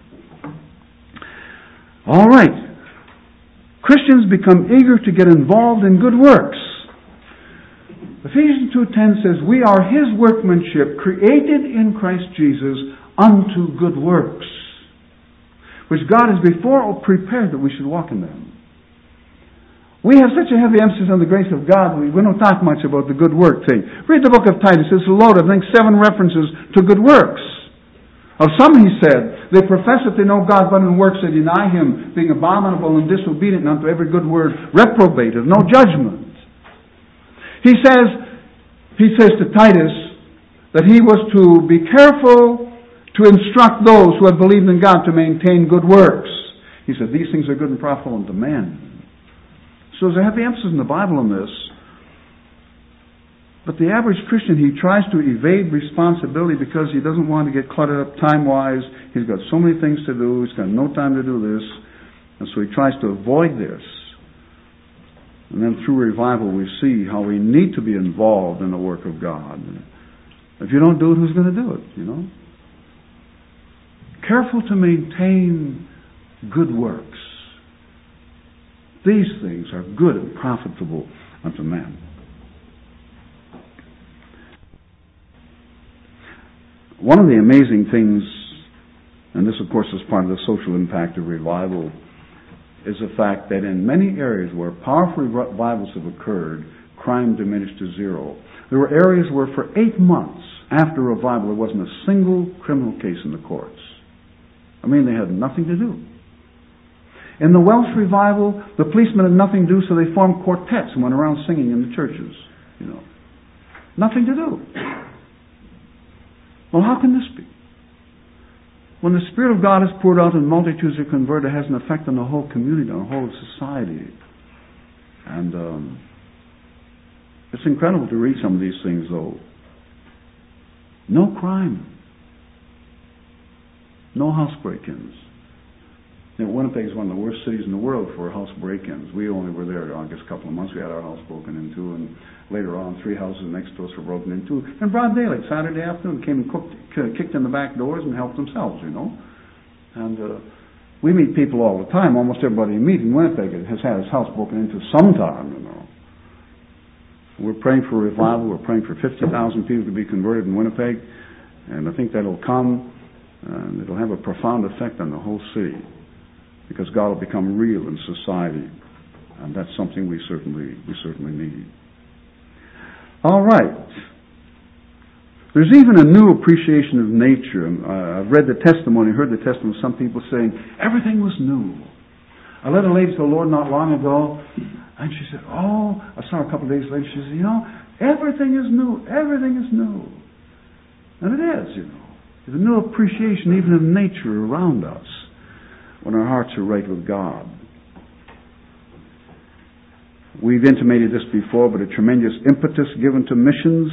All right. Christians become eager to get involved in good works. Ephesians 2:10 says, we are His workmanship, created in Christ Jesus unto good works, which God has before prepared that we should walk in them. We have such a heavy emphasis on the grace of God, we don't talk much about the good work thing. Read the book of Titus. It's loaded, I think, 7 references to good works. Of some, he said, they profess that they know God, but in works they deny Him, being abominable and disobedient unto every good word, reprobate of no judgment. He says to Titus that he was to be careful to instruct those who have believed in God to maintain good works. He said, these things are good and profitable unto men. So there's a heavy emphasis in the Bible on this. But the average Christian, he tries to evade responsibility because he doesn't want to get cluttered up time-wise. He's got so many things to do. He's got no time to do this. And so he tries to avoid this. And then through revival we see how we need to be involved in the work of God. If you don't do it, who's going to do it, careful to maintain good works. These things are good and profitable unto men. One of the amazing things, and this of course is part of the social impact of revival, is the fact that in many areas where powerful revivals have occurred, crime diminished to zero. There were areas where for 8 months after revival there wasn't a single criminal case in the courts. I mean, they had nothing to do. In the Welsh revival, the policemen had nothing to do, so they formed quartets and went around singing in the churches. Nothing to do. Well, how can this be? When the Spirit of God is poured out and multitudes are converted, it has an effect on the whole community, on the whole society. And it's incredible to read some of these things, though. No crime. No house break-ins. Winnipeg is one of the worst cities in the world for house break-ins. We only were there, I guess, a couple of months. We had our house broken into, and later on, 3 houses next to us were broken into. In broad daylight, Saturday afternoon, came and kicked in the back doors and helped themselves, And we meet people all the time. Almost everybody you meet in Winnipeg has had his house broken into sometime, We're praying for revival. We're praying for 50,000 people to be converted in Winnipeg, and I think that'll come, and it'll have a profound effect on the whole city, because God will become real in society, and that's something we certainly need. All right. There's even a new appreciation of nature. I've read the testimony, heard the testimony of some people saying, everything was new. I led a lady to the Lord not long ago, and she said, I saw her a couple of days later, she said, everything is new, everything is new. And it is, There's a new appreciation even of nature around us when our hearts are right with God. We've intimated this before, but a tremendous impetus given to missions,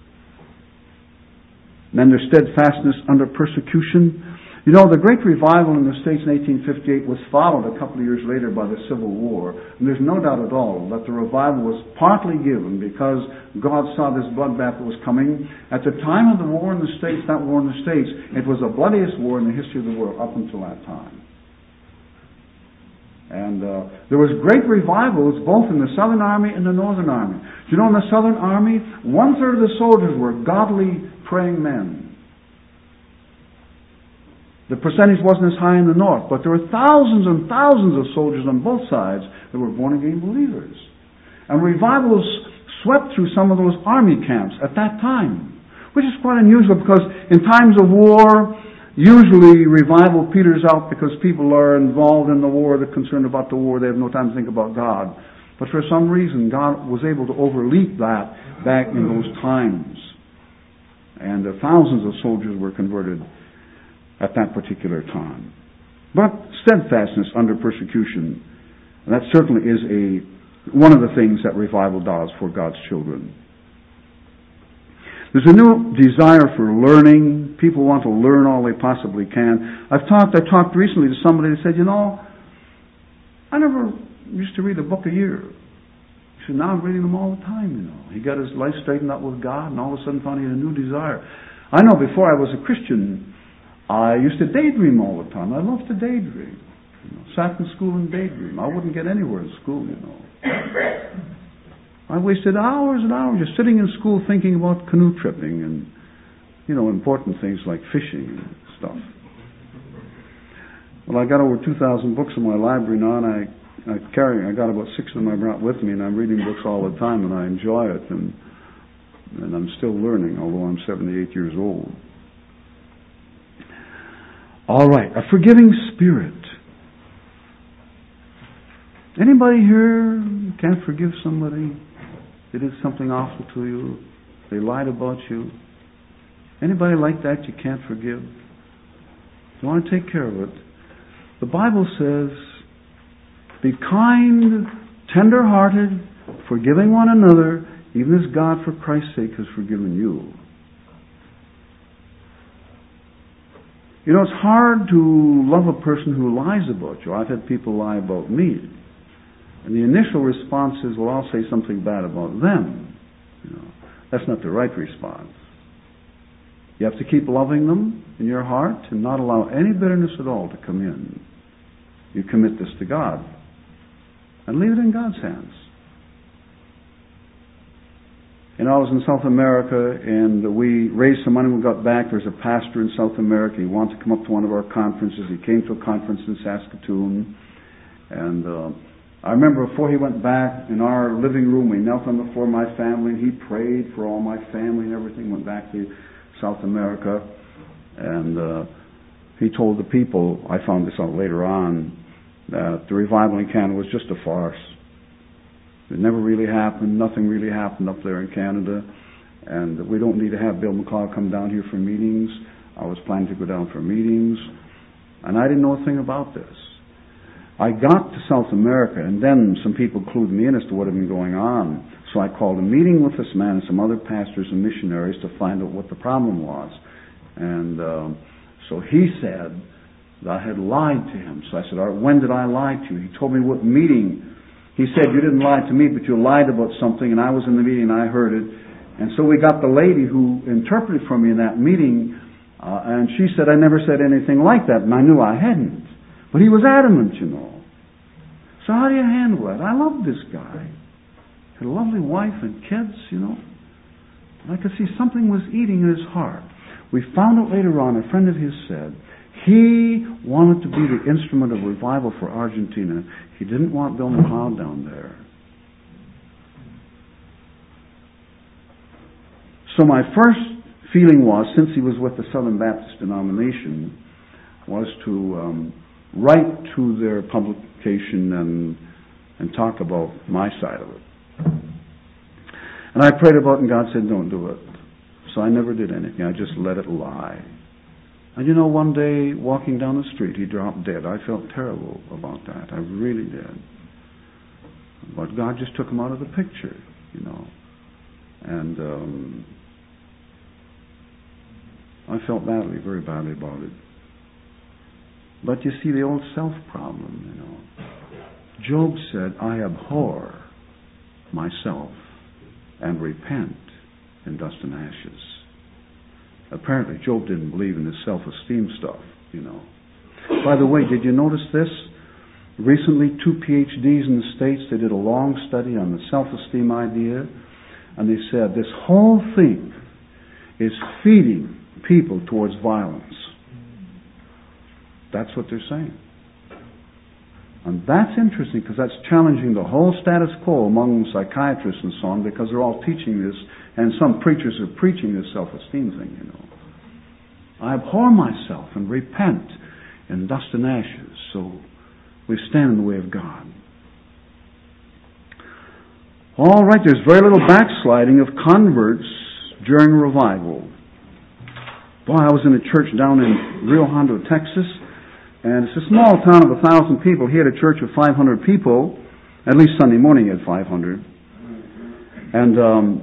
and then their steadfastness under persecution. The Great Revival in the States in 1858 was followed a couple of years later by the Civil War. And there's no doubt at all that the revival was partly given because God saw this bloodbath that was coming. At the time of the war in the States, that war in the States, it was the bloodiest war in the history of the world up until that time. And there was great revivals both in the Southern Army and the Northern Army. In the Southern Army, 1/3 of the soldiers were godly, praying men. The percentage wasn't as high in the North, but there were thousands and thousands of soldiers on both sides that were born-again believers. And revivals swept through some of those army camps at that time, which is quite unusual because in times of war, usually revival peters out because people are involved in the war, they're concerned about the war, they have no time to think about God. But for some reason, God was able to overleap that back in those times. And thousands of soldiers were converted at that particular time. But steadfastness under persecution, and that certainly is one of the things that revival does for God's children. There's a new desire for learning. People want to learn all they possibly can. I talked recently to somebody that said, I never used to read a book a year. He said, now I'm reading them all the time, He got his life straightened out with God, and all of a sudden found he had a new desire. I know before I was a Christian, I used to daydream all the time. I loved to daydream. Sat in school and daydream. I wouldn't get anywhere in school, I wasted hours and hours just sitting in school thinking about canoe tripping and, important things like fishing and stuff. Well, I got over 2,000 books in my library now, and I got about 6 of them I brought with me, and I'm reading books all the time, and I enjoy it, and I'm still learning, although I'm 78 years old. All right, a forgiving spirit. Anybody here can't forgive somebody? They did something awful to you. They lied about you. Anybody like that you can't forgive? You want to take care of it. The Bible says, be kind, tender-hearted, forgiving one another, even as God for Christ's sake has forgiven you. It's hard to love a person who lies about you. I've had people lie about me. And the initial response is, well, I'll say something bad about them. That's not the right response. You have to keep loving them in your heart and not allow any bitterness at all to come in. You commit this to God and leave it in God's hands. And I was in South America, and we raised some money. We got back. There's a pastor in South America. He wanted to come up to one of our conferences. He came to a conference in Saskatoon. And I remember before he went back, in our living room, we knelt on the floor, my family, and he prayed for all my family and everything. Went back to South America. And he told the people, I found this out later on, that the revival in Canada was just a farce. It never really happened. Nothing really happened up there in Canada. And we don't need to have Bill McLeod come down here for meetings. I was planning to go down for meetings. And I didn't know a thing about this. I got to South America, and then some people clued me in as to what had been going on. So I called a meeting with this man and some other pastors and missionaries to find out what the problem was. And so he said that I had lied to him. So I said, all right, when did I lie to you? He told me what meeting. He said, you didn't lie to me, but you lied about something, and I was in the meeting and I heard it. And so we got the lady who interpreted for me in that meeting, and she said, I never said anything like that, and I knew I hadn't. But he was adamant, you know. So how do you handle that? I loved this guy. Had a lovely wife and kids, you know. And I could see something was eating in his heart. We found out later on, a friend of his said, he wanted to be the instrument of revival for Argentina. He didn't want Bill McLeod down there. So my first feeling was, since he was with the Southern Baptist denomination, was to write to their publication and talk about my side of it. And I prayed about it, and God said, don't do it. So I never did anything. I just let it lie. And you know, one day, walking down the street, he dropped dead. I felt terrible about that. I really did. But God just took him out of the picture, you know. And I felt badly, very badly about it. But you see, the old self problem, you know. Job said, I abhor myself and repent in dust and ashes. Apparently, Job didn't believe in this self-esteem stuff, you know. By the way, did you notice this? Recently, 2 PhDs in the States, they did a long study on the self-esteem idea, and they said this whole thing is feeding people towards violence. That's what they're saying. And that's interesting, because that's challenging the whole status quo among psychiatrists and so on, because they're all teaching this, and some preachers are preaching this self-esteem thing, you know. I abhor myself and repent in dust and ashes, so we stand in the way of God. All right, there's very little backsliding of converts during revival. Boy, I was in a church down in Rio Hondo, Texas, and it's a small town of 1,000 people. He had a church of 500 people. At least Sunday morning he had 500. And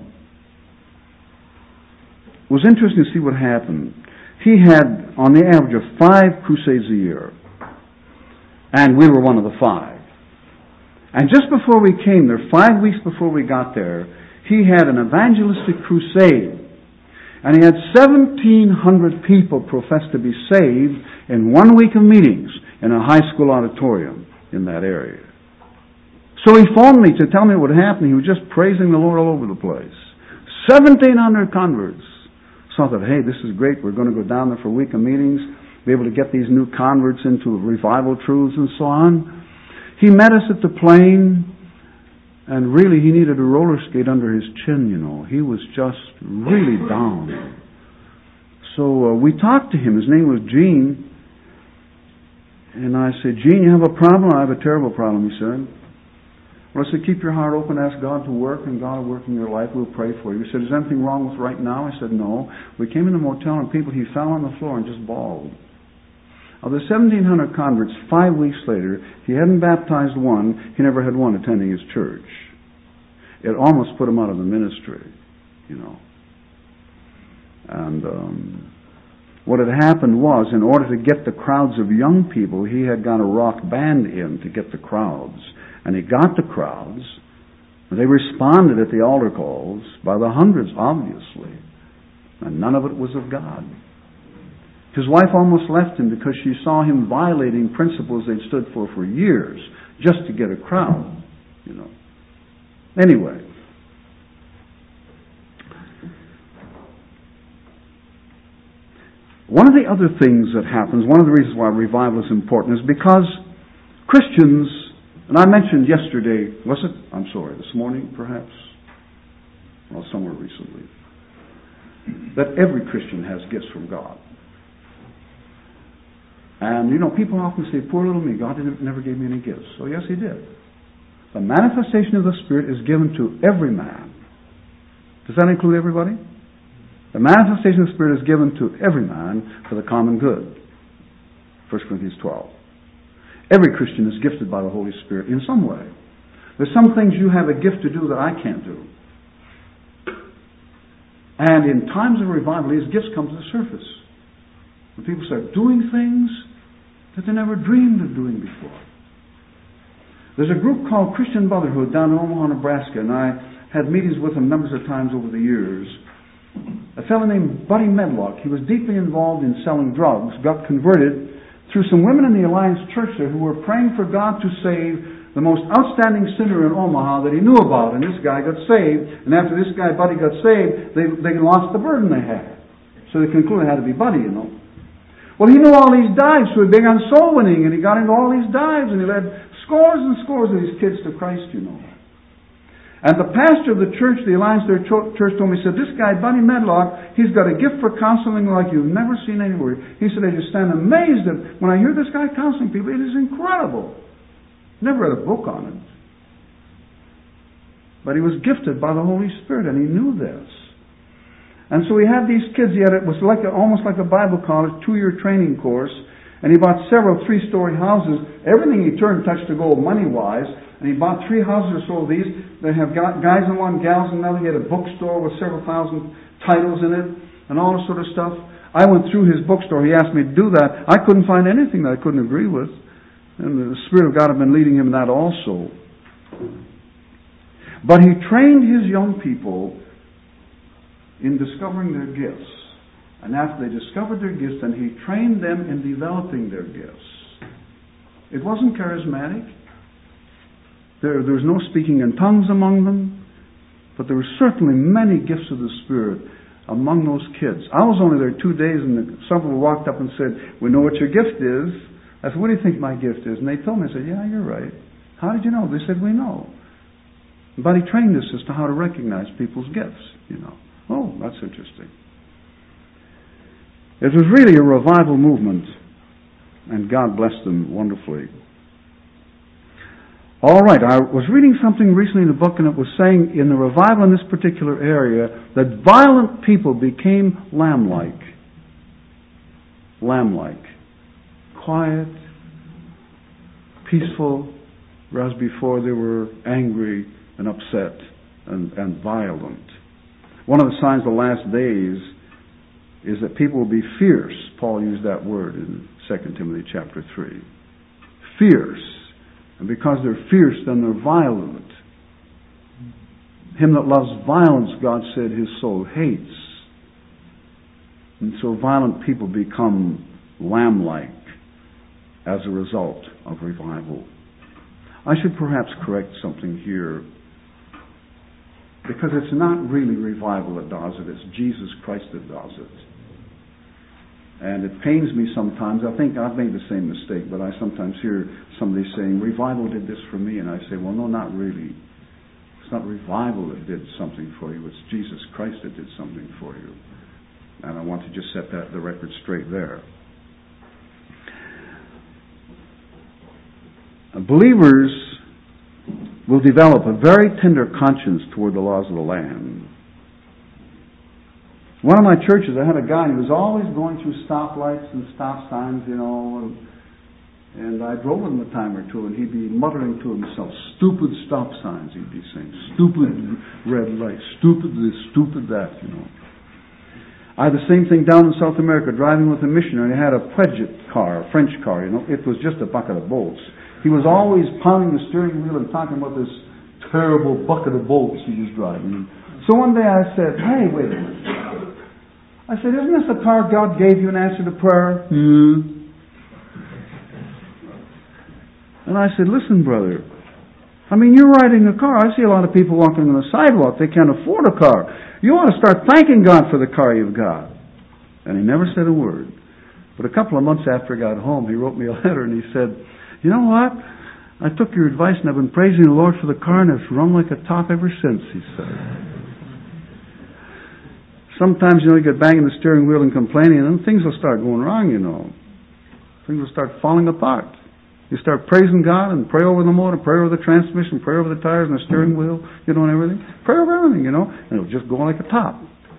it was interesting to see what happened. He had, on the average, of 5 crusades a year. And we were one of the 5. And just before we came there, 5 weeks before we got there, he had an evangelistic crusade. And he had 1,700 people profess to be saved in 1 week of meetings in a high school auditorium in that area. So he phoned me to tell me what happened. He was just praising the Lord all over the place. 1,700 converts. So I thought, hey, this is great. We're going to go down there for a week of meetings, be able to get these new converts into revival truths and so on. He met us at the plane, and really he needed a roller skate under his chin, you know. He was just really down. So we talked to him. His name was Gene. And I said, Gene, you have a problem? I have a terrible problem, he said. Well, I said, keep your heart open, ask God to work, and God will work in your life. We'll pray for you. He said, is there anything wrong with right now? I said, no. We came in the motel, and he fell on the floor and just bawled. Of the 1,700 converts, 5 weeks later, he hadn't baptized one. He never had one attending his church. It almost put him out of the ministry, you know. And what had happened was, in order to get the crowds of young people, he had got a rock band in to get the crowds. And he got the crowds. And they responded at the altar calls by the hundreds, obviously. And none of it was of God. His wife almost left him because she saw him violating principles they'd stood for years, just to get a crowd, Anyway. One of the other things that happens, one of the reasons why revival is important, is because Christians, and I mentioned yesterday, this morning perhaps? Well, somewhere recently, that every Christian has gifts from God. And, people often say, poor little me, God never gave me any gifts. Oh, yes, He did. The manifestation of the Spirit is given to every man. Does that include everybody? The manifestation of the Spirit is given to every man for the common good. 1 Corinthians 12. Every Christian is gifted by the Holy Spirit in some way. There's some things you have a gift to do that I can't do. And in times of revival, these gifts come to the surface. When people start doing things that they never dreamed of doing before. There's a group called Christian Brotherhood down in Omaha, Nebraska, and I had meetings with them numbers of times over the years. A fellow named Buddy Medlock, he was deeply involved in selling drugs, got converted through some women in the Alliance Church there who were praying for God to save the most outstanding sinner in Omaha that he knew about, and this guy got saved, and after this guy, Buddy, got saved, they lost the burden they had. So they concluded it had to be Buddy, Well, he knew all these dives, so he began on soul winning, and he got into all these dives, and he led scores and scores of these kids to Christ, And the pastor of the church, the Alliance Church, told me, he said, this guy, Buddy Medlock, he's got a gift for counseling like you've never seen anywhere. He said, I just stand amazed that when I hear this guy counseling people, it is incredible. Never read a book on it. But he was gifted by the Holy Spirit, and he knew this. And so he had these kids. It was almost like a Bible college, 2-year training course. And he bought several 3-story houses. Everything he turned touched to gold money-wise. And he bought 3 houses or so of these. They have guys in one, gals in another. He had a bookstore with several thousand titles in it and all this sort of stuff. I went through his bookstore. He asked me to do that. I couldn't find anything that I couldn't agree with. And the Spirit of God had been leading him in that also. But he trained his young people in discovering their gifts. And after they discovered their gifts, then he trained them in developing their gifts. It wasn't charismatic. There was no speaking in tongues among them. But there were certainly many gifts of the Spirit among those kids. I was only there 2 days, and some people walked up and said, we know what your gift is. I said, what do you think my gift is? And they told me, I said, yeah, you're right. How did you know? They said, we know. But he trained us as to how to recognize people's gifts, Oh, that's interesting. It was really a revival movement, and God blessed them wonderfully. All right, I was reading something recently in the book, and it was saying in the revival in this particular area that violent people became lamb-like. Lamb-like. Quiet, peaceful, whereas before they were angry and upset and violent. One of the signs of the last days is that people will be fierce. Paul used that word in 2 Timothy chapter 3. Fierce. And because they're fierce, then they're violent. Him that loves violence, God said, his soul hates. And so violent people become lamb-like as a result of revival. I should perhaps correct something here, because it's not really revival that does it, it's Jesus Christ that does it. And it pains me sometimes. I think I've made the same mistake, but I sometimes hear somebody saying, revival did this for me, and I say, well, no, not really. It's not revival that did something for you, it's Jesus Christ that did something for you. And I want to just set the record straight there. Believers will develop a very tender conscience toward the laws of the land. One of my churches, I had a guy who was always going through stoplights and stop signs, and I drove with him a time or two, and he'd be muttering to himself, stupid stop signs, he'd be saying, stupid red lights, stupid this, stupid that, I had the same thing down in South America, driving with a missionary. I had a Peugeot car, a French car, it was just a bucket of bolts. He was always pounding the steering wheel and talking about this terrible bucket of bolts he was driving. So one day I said, hey, wait a minute. I said, isn't this the car God gave you in answer to prayer? And I said, listen, brother, I mean, you're riding a car. I see a lot of people walking on the sidewalk. They can't afford a car. You ought to start thanking God for the car you've got. And he never said a word. But a couple of months after I got home, he wrote me a letter and he said, you know what? I took your advice and I've been praising the Lord for the car and it's rung like a top ever since, he said. Sometimes, you get banging the steering wheel and complaining and then things will start going wrong, Things will start falling apart. You start praising God and pray over the motor, pray over the transmission, pray over the tires and the steering wheel, and everything. Pray over everything, and it'll just go like a top,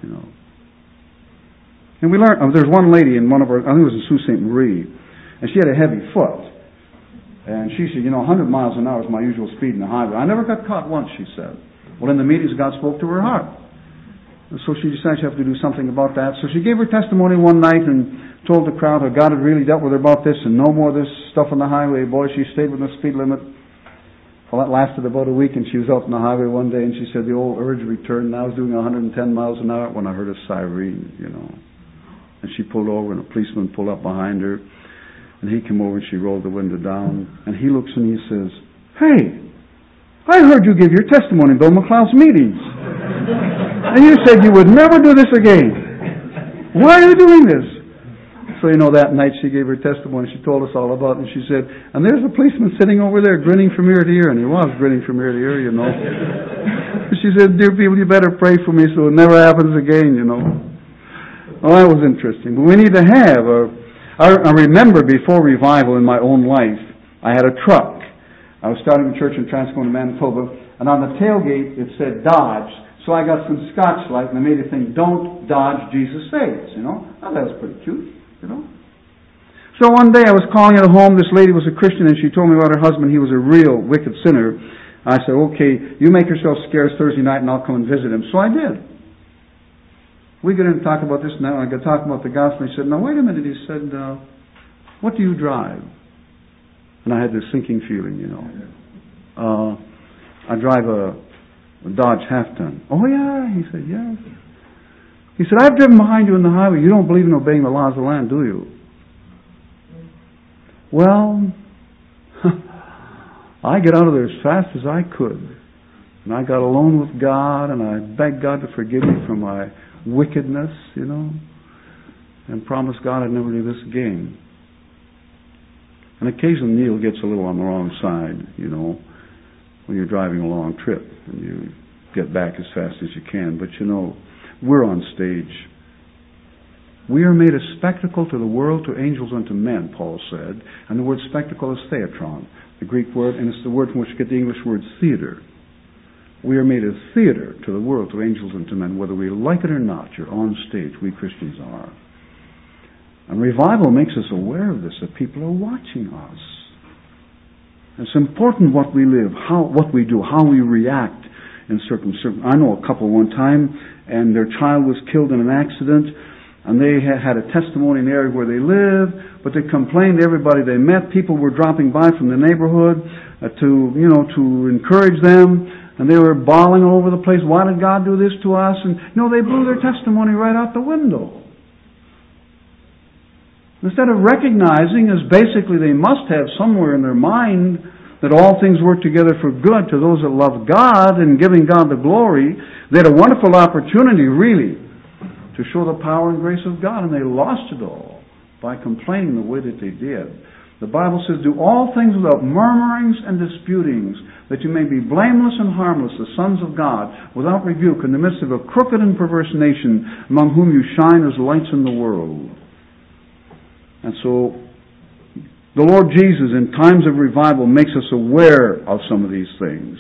And we learned, there's one lady in one of our, I think it was in Sault Ste. Marie, and she had a heavy foot. And she said, 100 miles an hour is my usual speed in the highway. I never got caught once, she said. Well, in the meetings, God spoke to her heart. And so she decided she had to do something about that. So she gave her testimony one night and told the crowd how God had really dealt with her about this and no more of this stuff on the highway. Boy, she stayed with the speed limit. Well, that lasted about a week, and she was out on the highway one day, and she said the old urge returned. And I was doing 110 miles an hour when I heard a siren, And she pulled over, and a policeman pulled up behind her. And he came over, and she rolled the window down. And he looks and he says, hey, I heard you give your testimony in Bill McLeod's meetings. And you said you would never do this again. Why are you doing this? So, that night she gave her testimony. She told us all about it. And she said, and there's a policeman sitting over there grinning from ear to ear. And he was grinning from ear to ear, She said, dear people, you better pray for me so it never happens again, Well, that was interesting. But we need to have I remember before revival in my own life, I had a truck. I was starting a church in Transcona, Manitoba, and on the tailgate it said Dodge. So I got some Scotch Light, and I made a thing, don't dodge, Jesus saves, Oh, that was pretty cute, So one day I was calling at home. This lady was a Christian, and she told me about her husband. He was a real wicked sinner. I said, okay, you make yourself scarce Thursday night, and I'll come and visit him. So I did. We get in and talk about this now, and I got talking about the gospel. He said, now wait a minute. He said, what do you drive? And I had this sinking feeling, I drive a Dodge half-ton. Oh, yeah, he said, yes. He said, I've driven behind you on the highway. You don't believe in obeying the laws of the land, do you? Well, I get out of there as fast as I could. And I got alone with God, and I begged God to forgive me for my wickedness, and promised God I'd never do this again. And occasionally Neil gets a little on the wrong side, when you're driving a long trip and you get back as fast as you can. But we're on stage. We are made a spectacle to the world, to angels, and to men, Paul said. And the word spectacle is theatron, the Greek word, and it's the word from which we get the English word theater. We are made a theater to the world, to angels, and to men. Whether we like it or not, you're on stage. We Christians are. And revival makes us aware of this, that people are watching us. It's important what we live, what we do, how we react in circumstances. I know a couple one time, and their child was killed in an accident, and they had a testimony in the area where they live, but they complained to everybody they met. People were dropping by from the neighborhood to encourage them, and they were bawling all over the place. Why did God do this to us? And they blew their testimony right out the window. Instead of recognizing, as basically they must have somewhere in their mind, that all things work together for good to those that love God and giving God the glory, they had a wonderful opportunity, really, to show the power and grace of God, and they lost it all by complaining the way that they did. The Bible says, do all things without murmurings and disputings, that you may be blameless and harmless, the sons of God, without rebuke, in the midst of a crooked and perverse nation, among whom you shine as lights in the world. And so, the Lord Jesus, in times of revival, makes us aware of some of these things.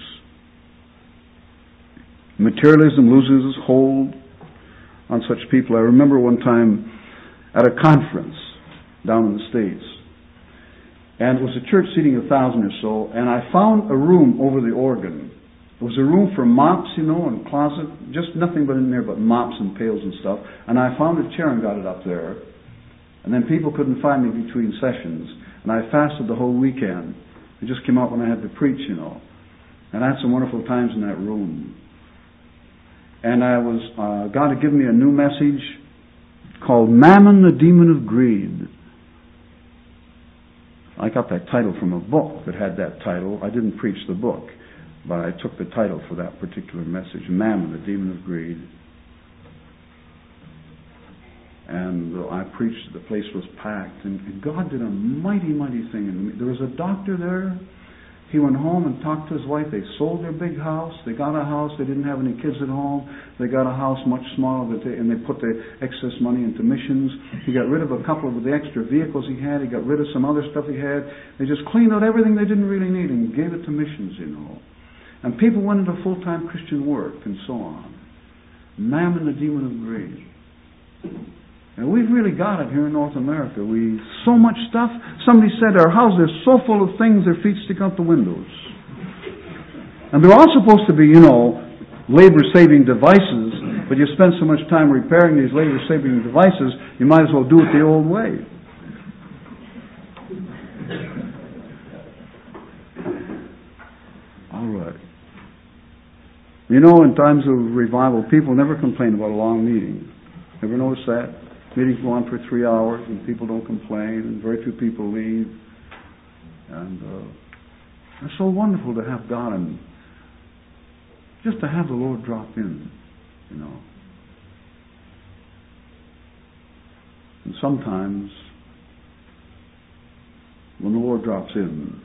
Materialism loses its hold on such people. I remember one time at a conference down in the States, and it was a church seating 1,000 or so, and I found a room over the organ. It was a room for mops, and closet, just nothing but in there but mops and pails and stuff. And I found a chair and got it up there. And then people couldn't find me between sessions. And I fasted the whole weekend. It just came out when I had to preach, And I had some wonderful times in that room. And I was, God had given me a new message called Mammon, the Demon of Greed. I got that title from a book that had that title. I didn't preach the book, but I took the title for that particular message, Mammon, the Demon of Greed. And I preached, the place was packed, and God did a mighty, mighty thing. There was a doctor there. He went home and talked to his wife. They sold their big house. They got a house. They didn't have any kids at home. They got a house much smaller, and they put the excess money into missions. He got rid of a couple of the extra vehicles he had. He got rid of some other stuff he had. They just cleaned out everything they didn't really need and gave it to missions, And people went into full-time Christian work and so on. Mammon, the demon of greed. And we've really got it here in North America. So much stuff. Somebody said our houses are so full of things their feet stick out the windows. And they're all supposed to be, labor-saving devices, but you spend so much time repairing these labor-saving devices, you might as well do it the old way. All right. In times of revival, people never complain about a long meeting. Ever notice that? Meetings go on for 3 hours and people don't complain and very few people leave. And it's so wonderful to have God and just to have the Lord drop in, And sometimes when the Lord drops in,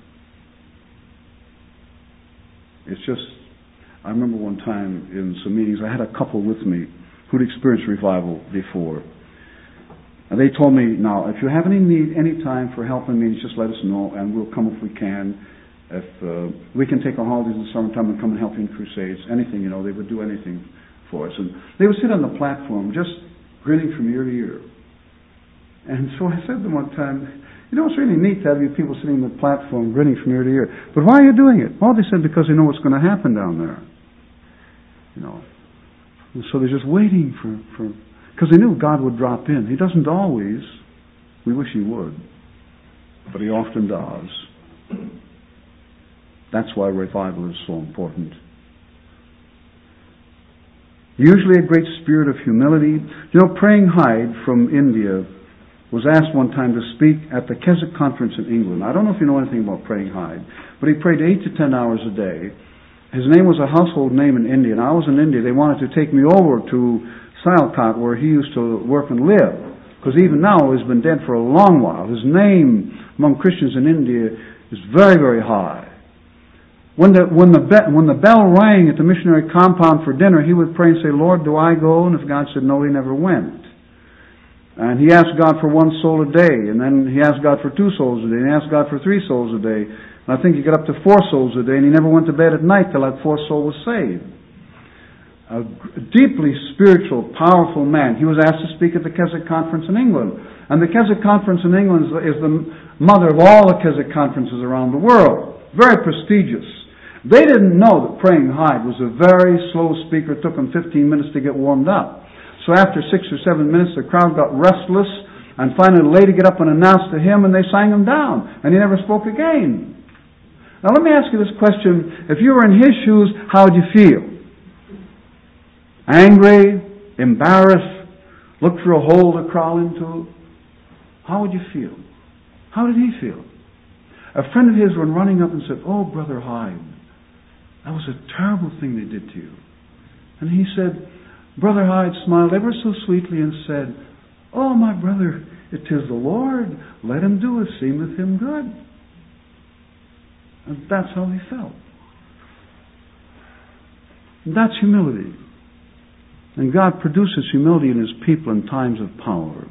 it's just, I remember one time in some meetings, I had a couple with me who'd experienced revival before. And they told me, now, if you have any need, any time for help in meetings, just let us know, and we'll come if we can. If we can take our holidays in the summertime and come and help you in crusades, anything, they would do anything for us. And they would sit on the platform just grinning from ear to ear. And so I said to them one time, it's really neat to have you people sitting on the platform grinning from ear to ear. But why are you doing it? Well, they said, because they know what's going to happen down there. And so they're just waiting for because they knew God would drop in. He doesn't always. We wish He would. But He often does. That's why revival is so important. Usually a great spirit of humility. Praying Hyde from India was asked one time to speak at the Keswick Conference in England. I don't know if you know anything about Praying Hyde, but he prayed 8 to 10 hours a day. His name was a household name in India, and I was in India. They wanted to take me over to Sialkot, where he used to work and live, because even now he's been dead for a long while. His name among Christians in India is very, very high. When the bell rang at the missionary compound for dinner, he would pray and say, Lord, do I go? And if God said no, he never went. And he asked God for 1 soul a day, and then he asked God for 2 souls a day, and he asked God for 3 souls a day. And I think he got up to 4 souls a day, and he never went to bed at night till that 4th soul was saved. A deeply spiritual, powerful man. He was asked to speak at the Keswick Conference in England. And the Keswick Conference in England is the mother of all the Keswick conferences around the world. Very prestigious. They didn't know that Praying Hyde was a very slow speaker. It took him 15 minutes to get warmed up. So after 6 or 7 minutes, the crowd got restless, and finally the lady got up and announced to him, and they sang him down, and he never spoke again. Now let me ask you this question. If you were in his shoes, how would you feel? Angry? Embarrassed? Look for a hole to crawl into? How would you feel? How did he feel? A friend of his went running up and said, oh, Brother Hyde, that was a terrible thing they did to you. And he said, Brother Hyde smiled ever so sweetly and said, oh, my brother, it is the Lord. Let Him do as seemeth Him good. And that's how he felt. And that's humility. And God produces humility in His people in times of power.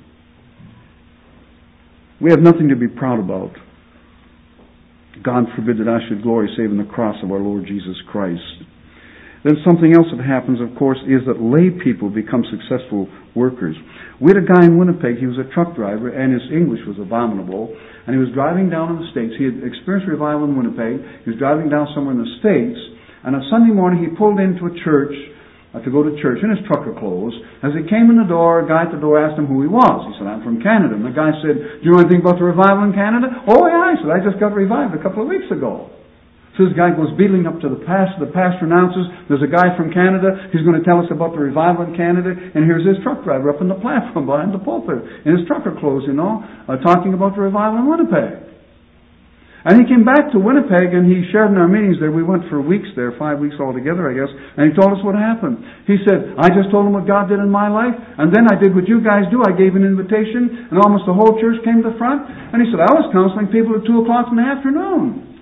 We have nothing to be proud about. God forbid that I should glory save in the cross of our Lord Jesus Christ. Then something else that happens, of course, is that lay people become successful workers. We had a guy in Winnipeg, he was a truck driver, and his English was abominable, and he was driving down in the States. He had experienced revival in Winnipeg. He was driving down somewhere in the States, and on Sunday morning he pulled into a church to go to church in his trucker clothes. As he came in the door, a guy at the door asked him who he was. He said, I'm from Canada. And the guy said, do you know anything about the revival in Canada? Oh, yeah. I said, I just got revived a couple of weeks ago. So this guy goes beetling up to the pastor. The pastor announces, there's a guy from Canada. He's going to tell us about the revival in Canada. And here's his truck driver up on the platform behind the pulpit in his trucker clothes, talking about the revival in Winnipeg. And he came back to Winnipeg and he shared in our meetings there. We went for weeks there, 5 weeks altogether, I guess. And he told us what happened. He said, I just told him what God did in my life. And then I did what you guys do. I gave an invitation and almost the whole church came to the front. And he said, I was counseling people at 2 o'clock in the afternoon.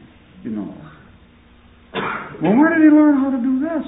Well, where did he learn how to do this,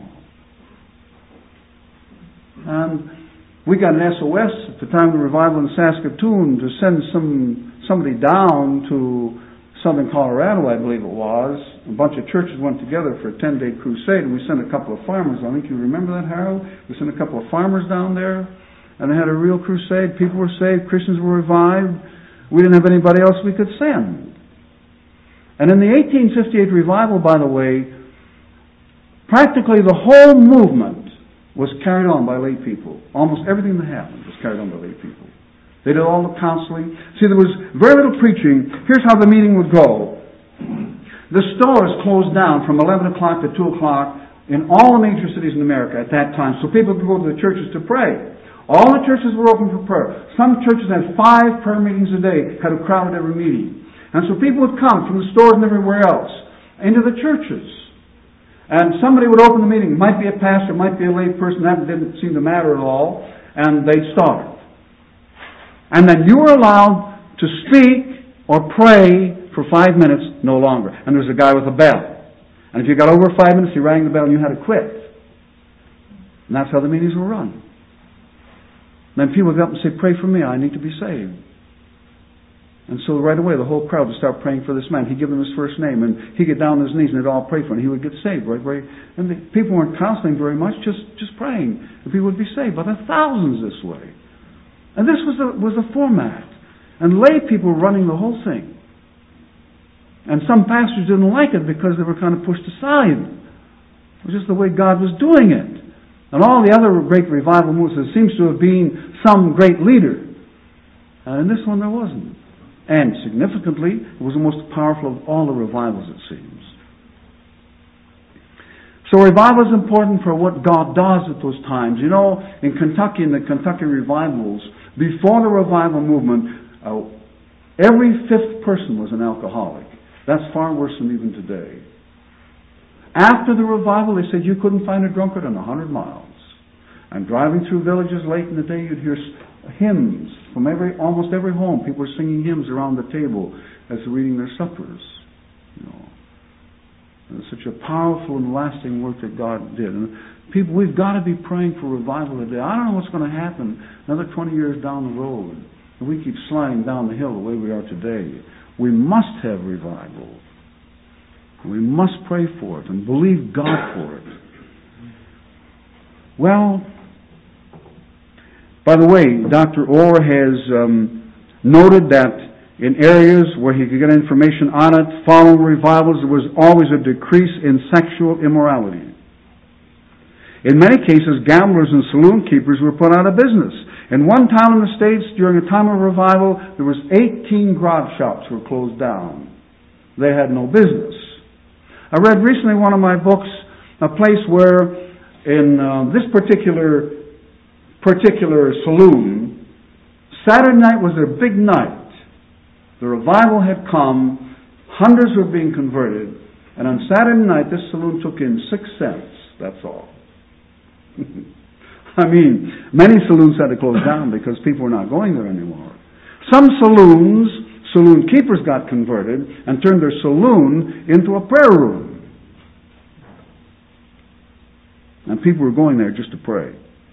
And we got an SOS at the time of the revival in Saskatoon to send somebody down to southern Colorado, I believe it was. A bunch of churches went together for a 10-day crusade, and we sent a couple of farmers. I think you remember that, Harold? We sent a couple of farmers down there, and they had a real crusade. People were saved. Christians were revived. We didn't have anybody else we could send. And in the 1858 revival, by the way, practically the whole movement was carried on by lay people. Almost everything that happened was carried on by lay people. They did all the counseling. See, there was very little preaching. Here's how the meeting would go. The stores closed down from 11 o'clock to 2 o'clock in all the major cities in America at that time, so people could go to the churches to pray. All the churches were open for prayer. Some churches had 5 prayer meetings a day, had a crowd at every meeting. And so people would come from the stores and everywhere else into the churches. And somebody would open the meeting. It might be a pastor, it might be a lay person. That didn't seem to matter at all. And they'd start. And then you were allowed to speak or pray for 5 minutes, no longer. And there was a guy with a bell. And if you got over 5 minutes, he rang the bell and you had to quit. And that's how the meetings were run. Then people would get up and say, pray for me, I need to be saved. And so right away the whole crowd would start praying for this man. He'd give them his first name and he'd get down on his knees and they'd all pray for him. He would get saved right away. And people weren't counseling very much, just praying. And people would be saved by the thousands this way. And this was the format. And lay people were running the whole thing. And some pastors didn't like it because they were kind of pushed aside. It was just the way God was doing it. And all the other great revival movements, there seems to have been some great leader. And in this one there wasn't. And significantly, it was the most powerful of all the revivals, it seems. So revival is important for what God does at those times. In Kentucky, in the Kentucky revivals, before the revival movement, every 5th person was an alcoholic. That's far worse than even today. After the revival, they said you couldn't find a drunkard in 100 miles. And driving through villages late in the day, you'd hear hymns from almost every home. People were singing hymns around the table as they're reading their suppers. And it's such a powerful and lasting work that God did. And people, we've got to be praying for revival today. I don't know what's going to happen another 20 years down the road. And we keep sliding down the hill the way we are today. We must have revival. We must pray for it and believe God for it. Well, by the way, Dr. Orr has noted that in areas where he could get information on it, following revivals, there was always a decrease in sexual immorality. In many cases, gamblers and saloon keepers were put out of business. In one town in the States, during a time of revival, there was 18 grog shops were closed down. They had no business. I read recently in one of my books a place where in this particular saloon, Saturday night was their big night. The revival had come, hundreds were being converted, and on Saturday night this saloon took in 6 cents, that's all. I mean, many saloons had to close down because people were not going there anymore. Some saloon keepers got converted and turned their saloon into a prayer room. And people were going there just to pray.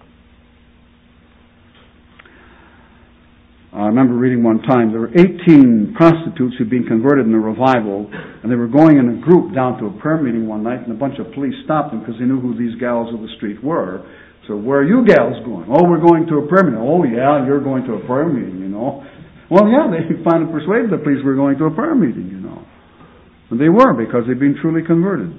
I remember reading one time there were 18 prostitutes who'd been converted in the revival, and they were going in a group down to a prayer meeting one night, and a bunch of police stopped them because they knew who these gals of the street were. So, where are you gals going? Oh, we're going to a prayer meeting. Oh, yeah, you're going to a prayer meeting, Well, yeah, they finally persuaded the police we're going to a prayer meeting, And they were, because they'd been truly converted.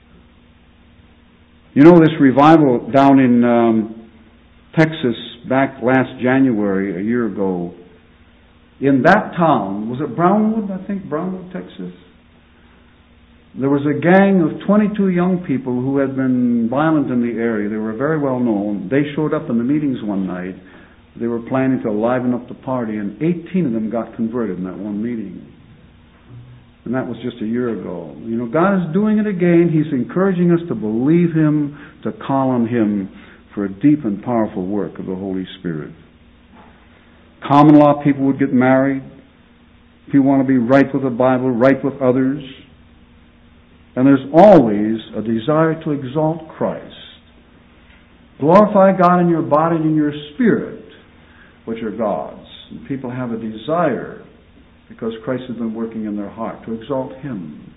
This revival down in Texas back last January, a year ago, in that town, was it Brownwood, I think, Brownwood, Texas? There was a gang of 22 young people who had been violent in the area. They were very well known. They showed up in the meetings one night. They were planning to liven up the party, and 18 of them got converted in that one meeting. And that was just a year ago. You know, God is doing it again. He's encouraging us to believe Him, to call on Him for a deep and powerful work of the Holy Spirit. Common law people would get married. If you want to be right with the Bible, right with others. And there's always a desire to exalt Christ. Glorify God in your body and in your spirit, which are God's. And people have a desire, because Christ has been working in their heart, to exalt Him.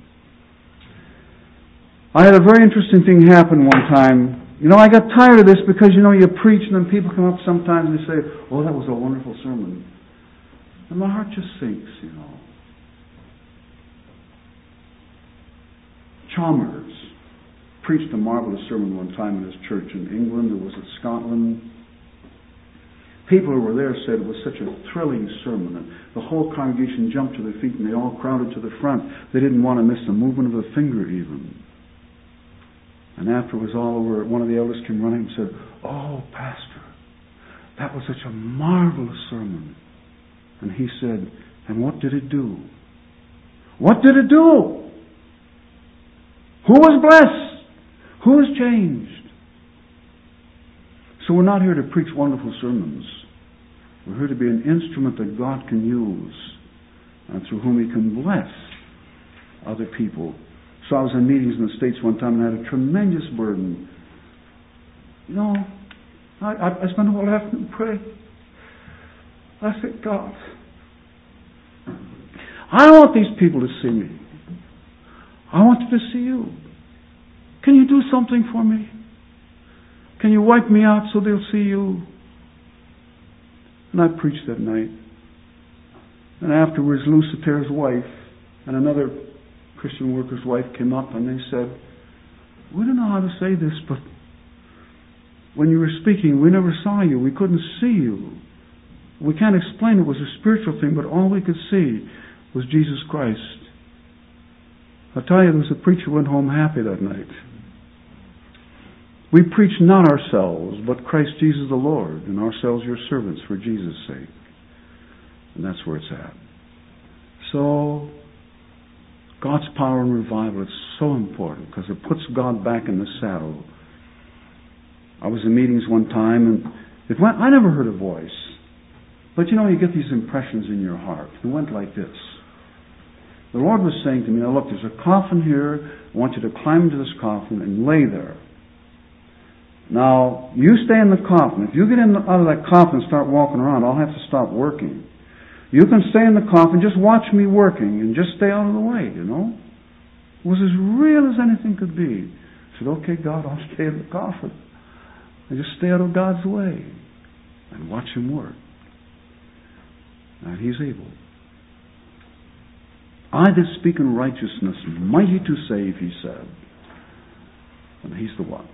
I had a very interesting thing happen one time. You know, I got tired of this because, you know, you preach and then people come up sometimes and they say, "Oh, that was a wonderful sermon." And my heart just sinks, you know. Chalmers preached a marvelous sermon one time in his church in England, or was it Scotland? People who were there said it was such a thrilling sermon that the whole congregation jumped to their feet and they all crowded to the front. They didn't want to miss the movement of a finger even. And after it was all over, one of the elders came running and said, "Oh, Pastor, that was such a marvelous sermon." And he said, "And what did it do? What did it do? Who was blessed? Who was changed?" So we're not here to preach wonderful sermons. We're here to be an instrument that God can use and through whom He can bless other people. So I was in meetings in the States one time and I had a tremendous burden. You know, I spent the whole afternoon praying. I said, "God, I don't want these people to see me. I want them to see You. Can You do something for me? Can You wipe me out so they'll see You?" And I preached that night. And afterwards, Lou Sater's wife and another Christian worker's wife came up and they said, "We don't know how to say this, but when you were speaking, we never saw You. We couldn't see You. We can't explain it was a spiritual thing, but all we could see was Jesus Christ." I'll tell you, there was a preacher who went home happy that night. We preach not ourselves, but Christ Jesus the Lord, and ourselves Your servants for Jesus' sake. And that's where it's at. So, God's power and revival is so important because it puts God back in the saddle. I was in meetings one time and I never heard a voice. But you know, you get these impressions in your heart. It went like this. The Lord was saying to me, "Now look, there's a coffin here. I want you to climb into this coffin and lay there. Now, you stay in the coffin. If you get out of that coffin and start walking around, I'll have to stop working. You can stay in the coffin, just watch me working, and just stay out of the way, you know." It was as real as anything could be. I said, "Okay, God, I'll stay in the coffin. And just stay out of God's way and watch Him work." And He's able. "I that speak in righteousness, mighty to save," He said. And He's the one.